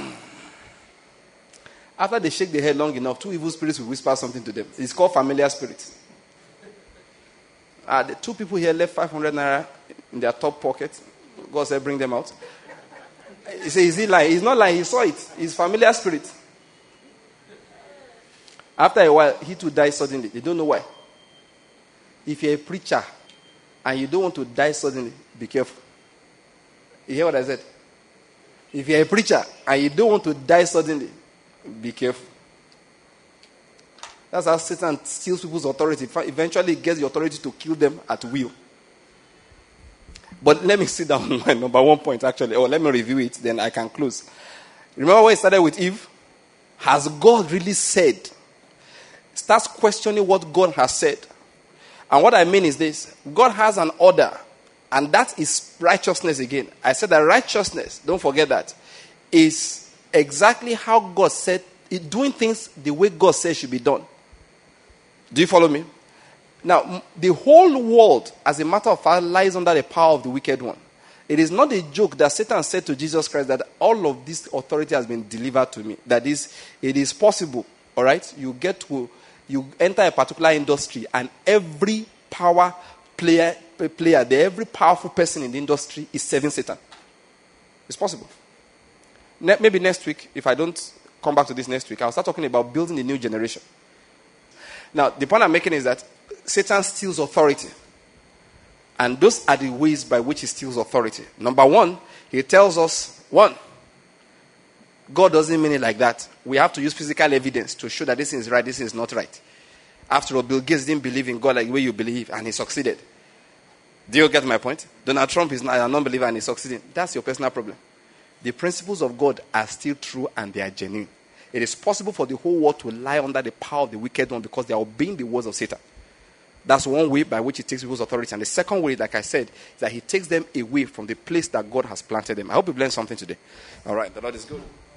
After they shake their head long enough, two evil spirits will whisper something to them. It's called familiar spirits. Ah, the two people here left five hundred naira in their top pocket. God said, bring them out. He said, is he lying? He's not lying. He saw it. It's familiar spirit. After a while, he too dies suddenly. They don't know why. If you're a preacher and you don't want to die suddenly, be careful. You hear what I said? If you're a preacher and you don't want to die suddenly, be careful. That's how Satan steals people's authority. Eventually, he gets the authority to kill them at will. But let me sit down on my number one point, actually. Or let me review it, then I can close. Remember when it started with Eve? Has God really said? Starts questioning what God has said. And what I mean is this. God has an order. And that is righteousness again. I said that righteousness, don't forget that, is exactly how God said, doing things the way God says should be done. Do you follow me? Now, the whole world, as a matter of fact, lies under the power of the wicked one. It is not a joke that Satan said to Jesus Christ that all of this authority has been delivered to me. That is, it is possible, all right? You get to, you enter a particular industry and every power player, player, the every powerful person in the industry is serving Satan. It's possible. Ne- maybe next week, if I don't come back to this next week, I'll start talking about building a new generation. Now, the point I'm making is that Satan steals authority. And those are the ways by which he steals authority. Number one, he tells us, one, God doesn't mean it like that. We have to use physical evidence to show that this is right, this is not right. After all, Bill Gates didn't believe in God like the way you believe, and he succeeded. Do you get my point? Donald Trump is not a non-believer and he's succeeding. That's your personal problem. The principles of God are still true and they are genuine. It is possible for the whole world to lie under the power of the wicked one because they are obeying the words of Satan. That's one way by which he takes people's authority. And the second way, like I said, is that he takes them away from the place that God has planted them. I hope you've learned something today. All right, the Lord is good.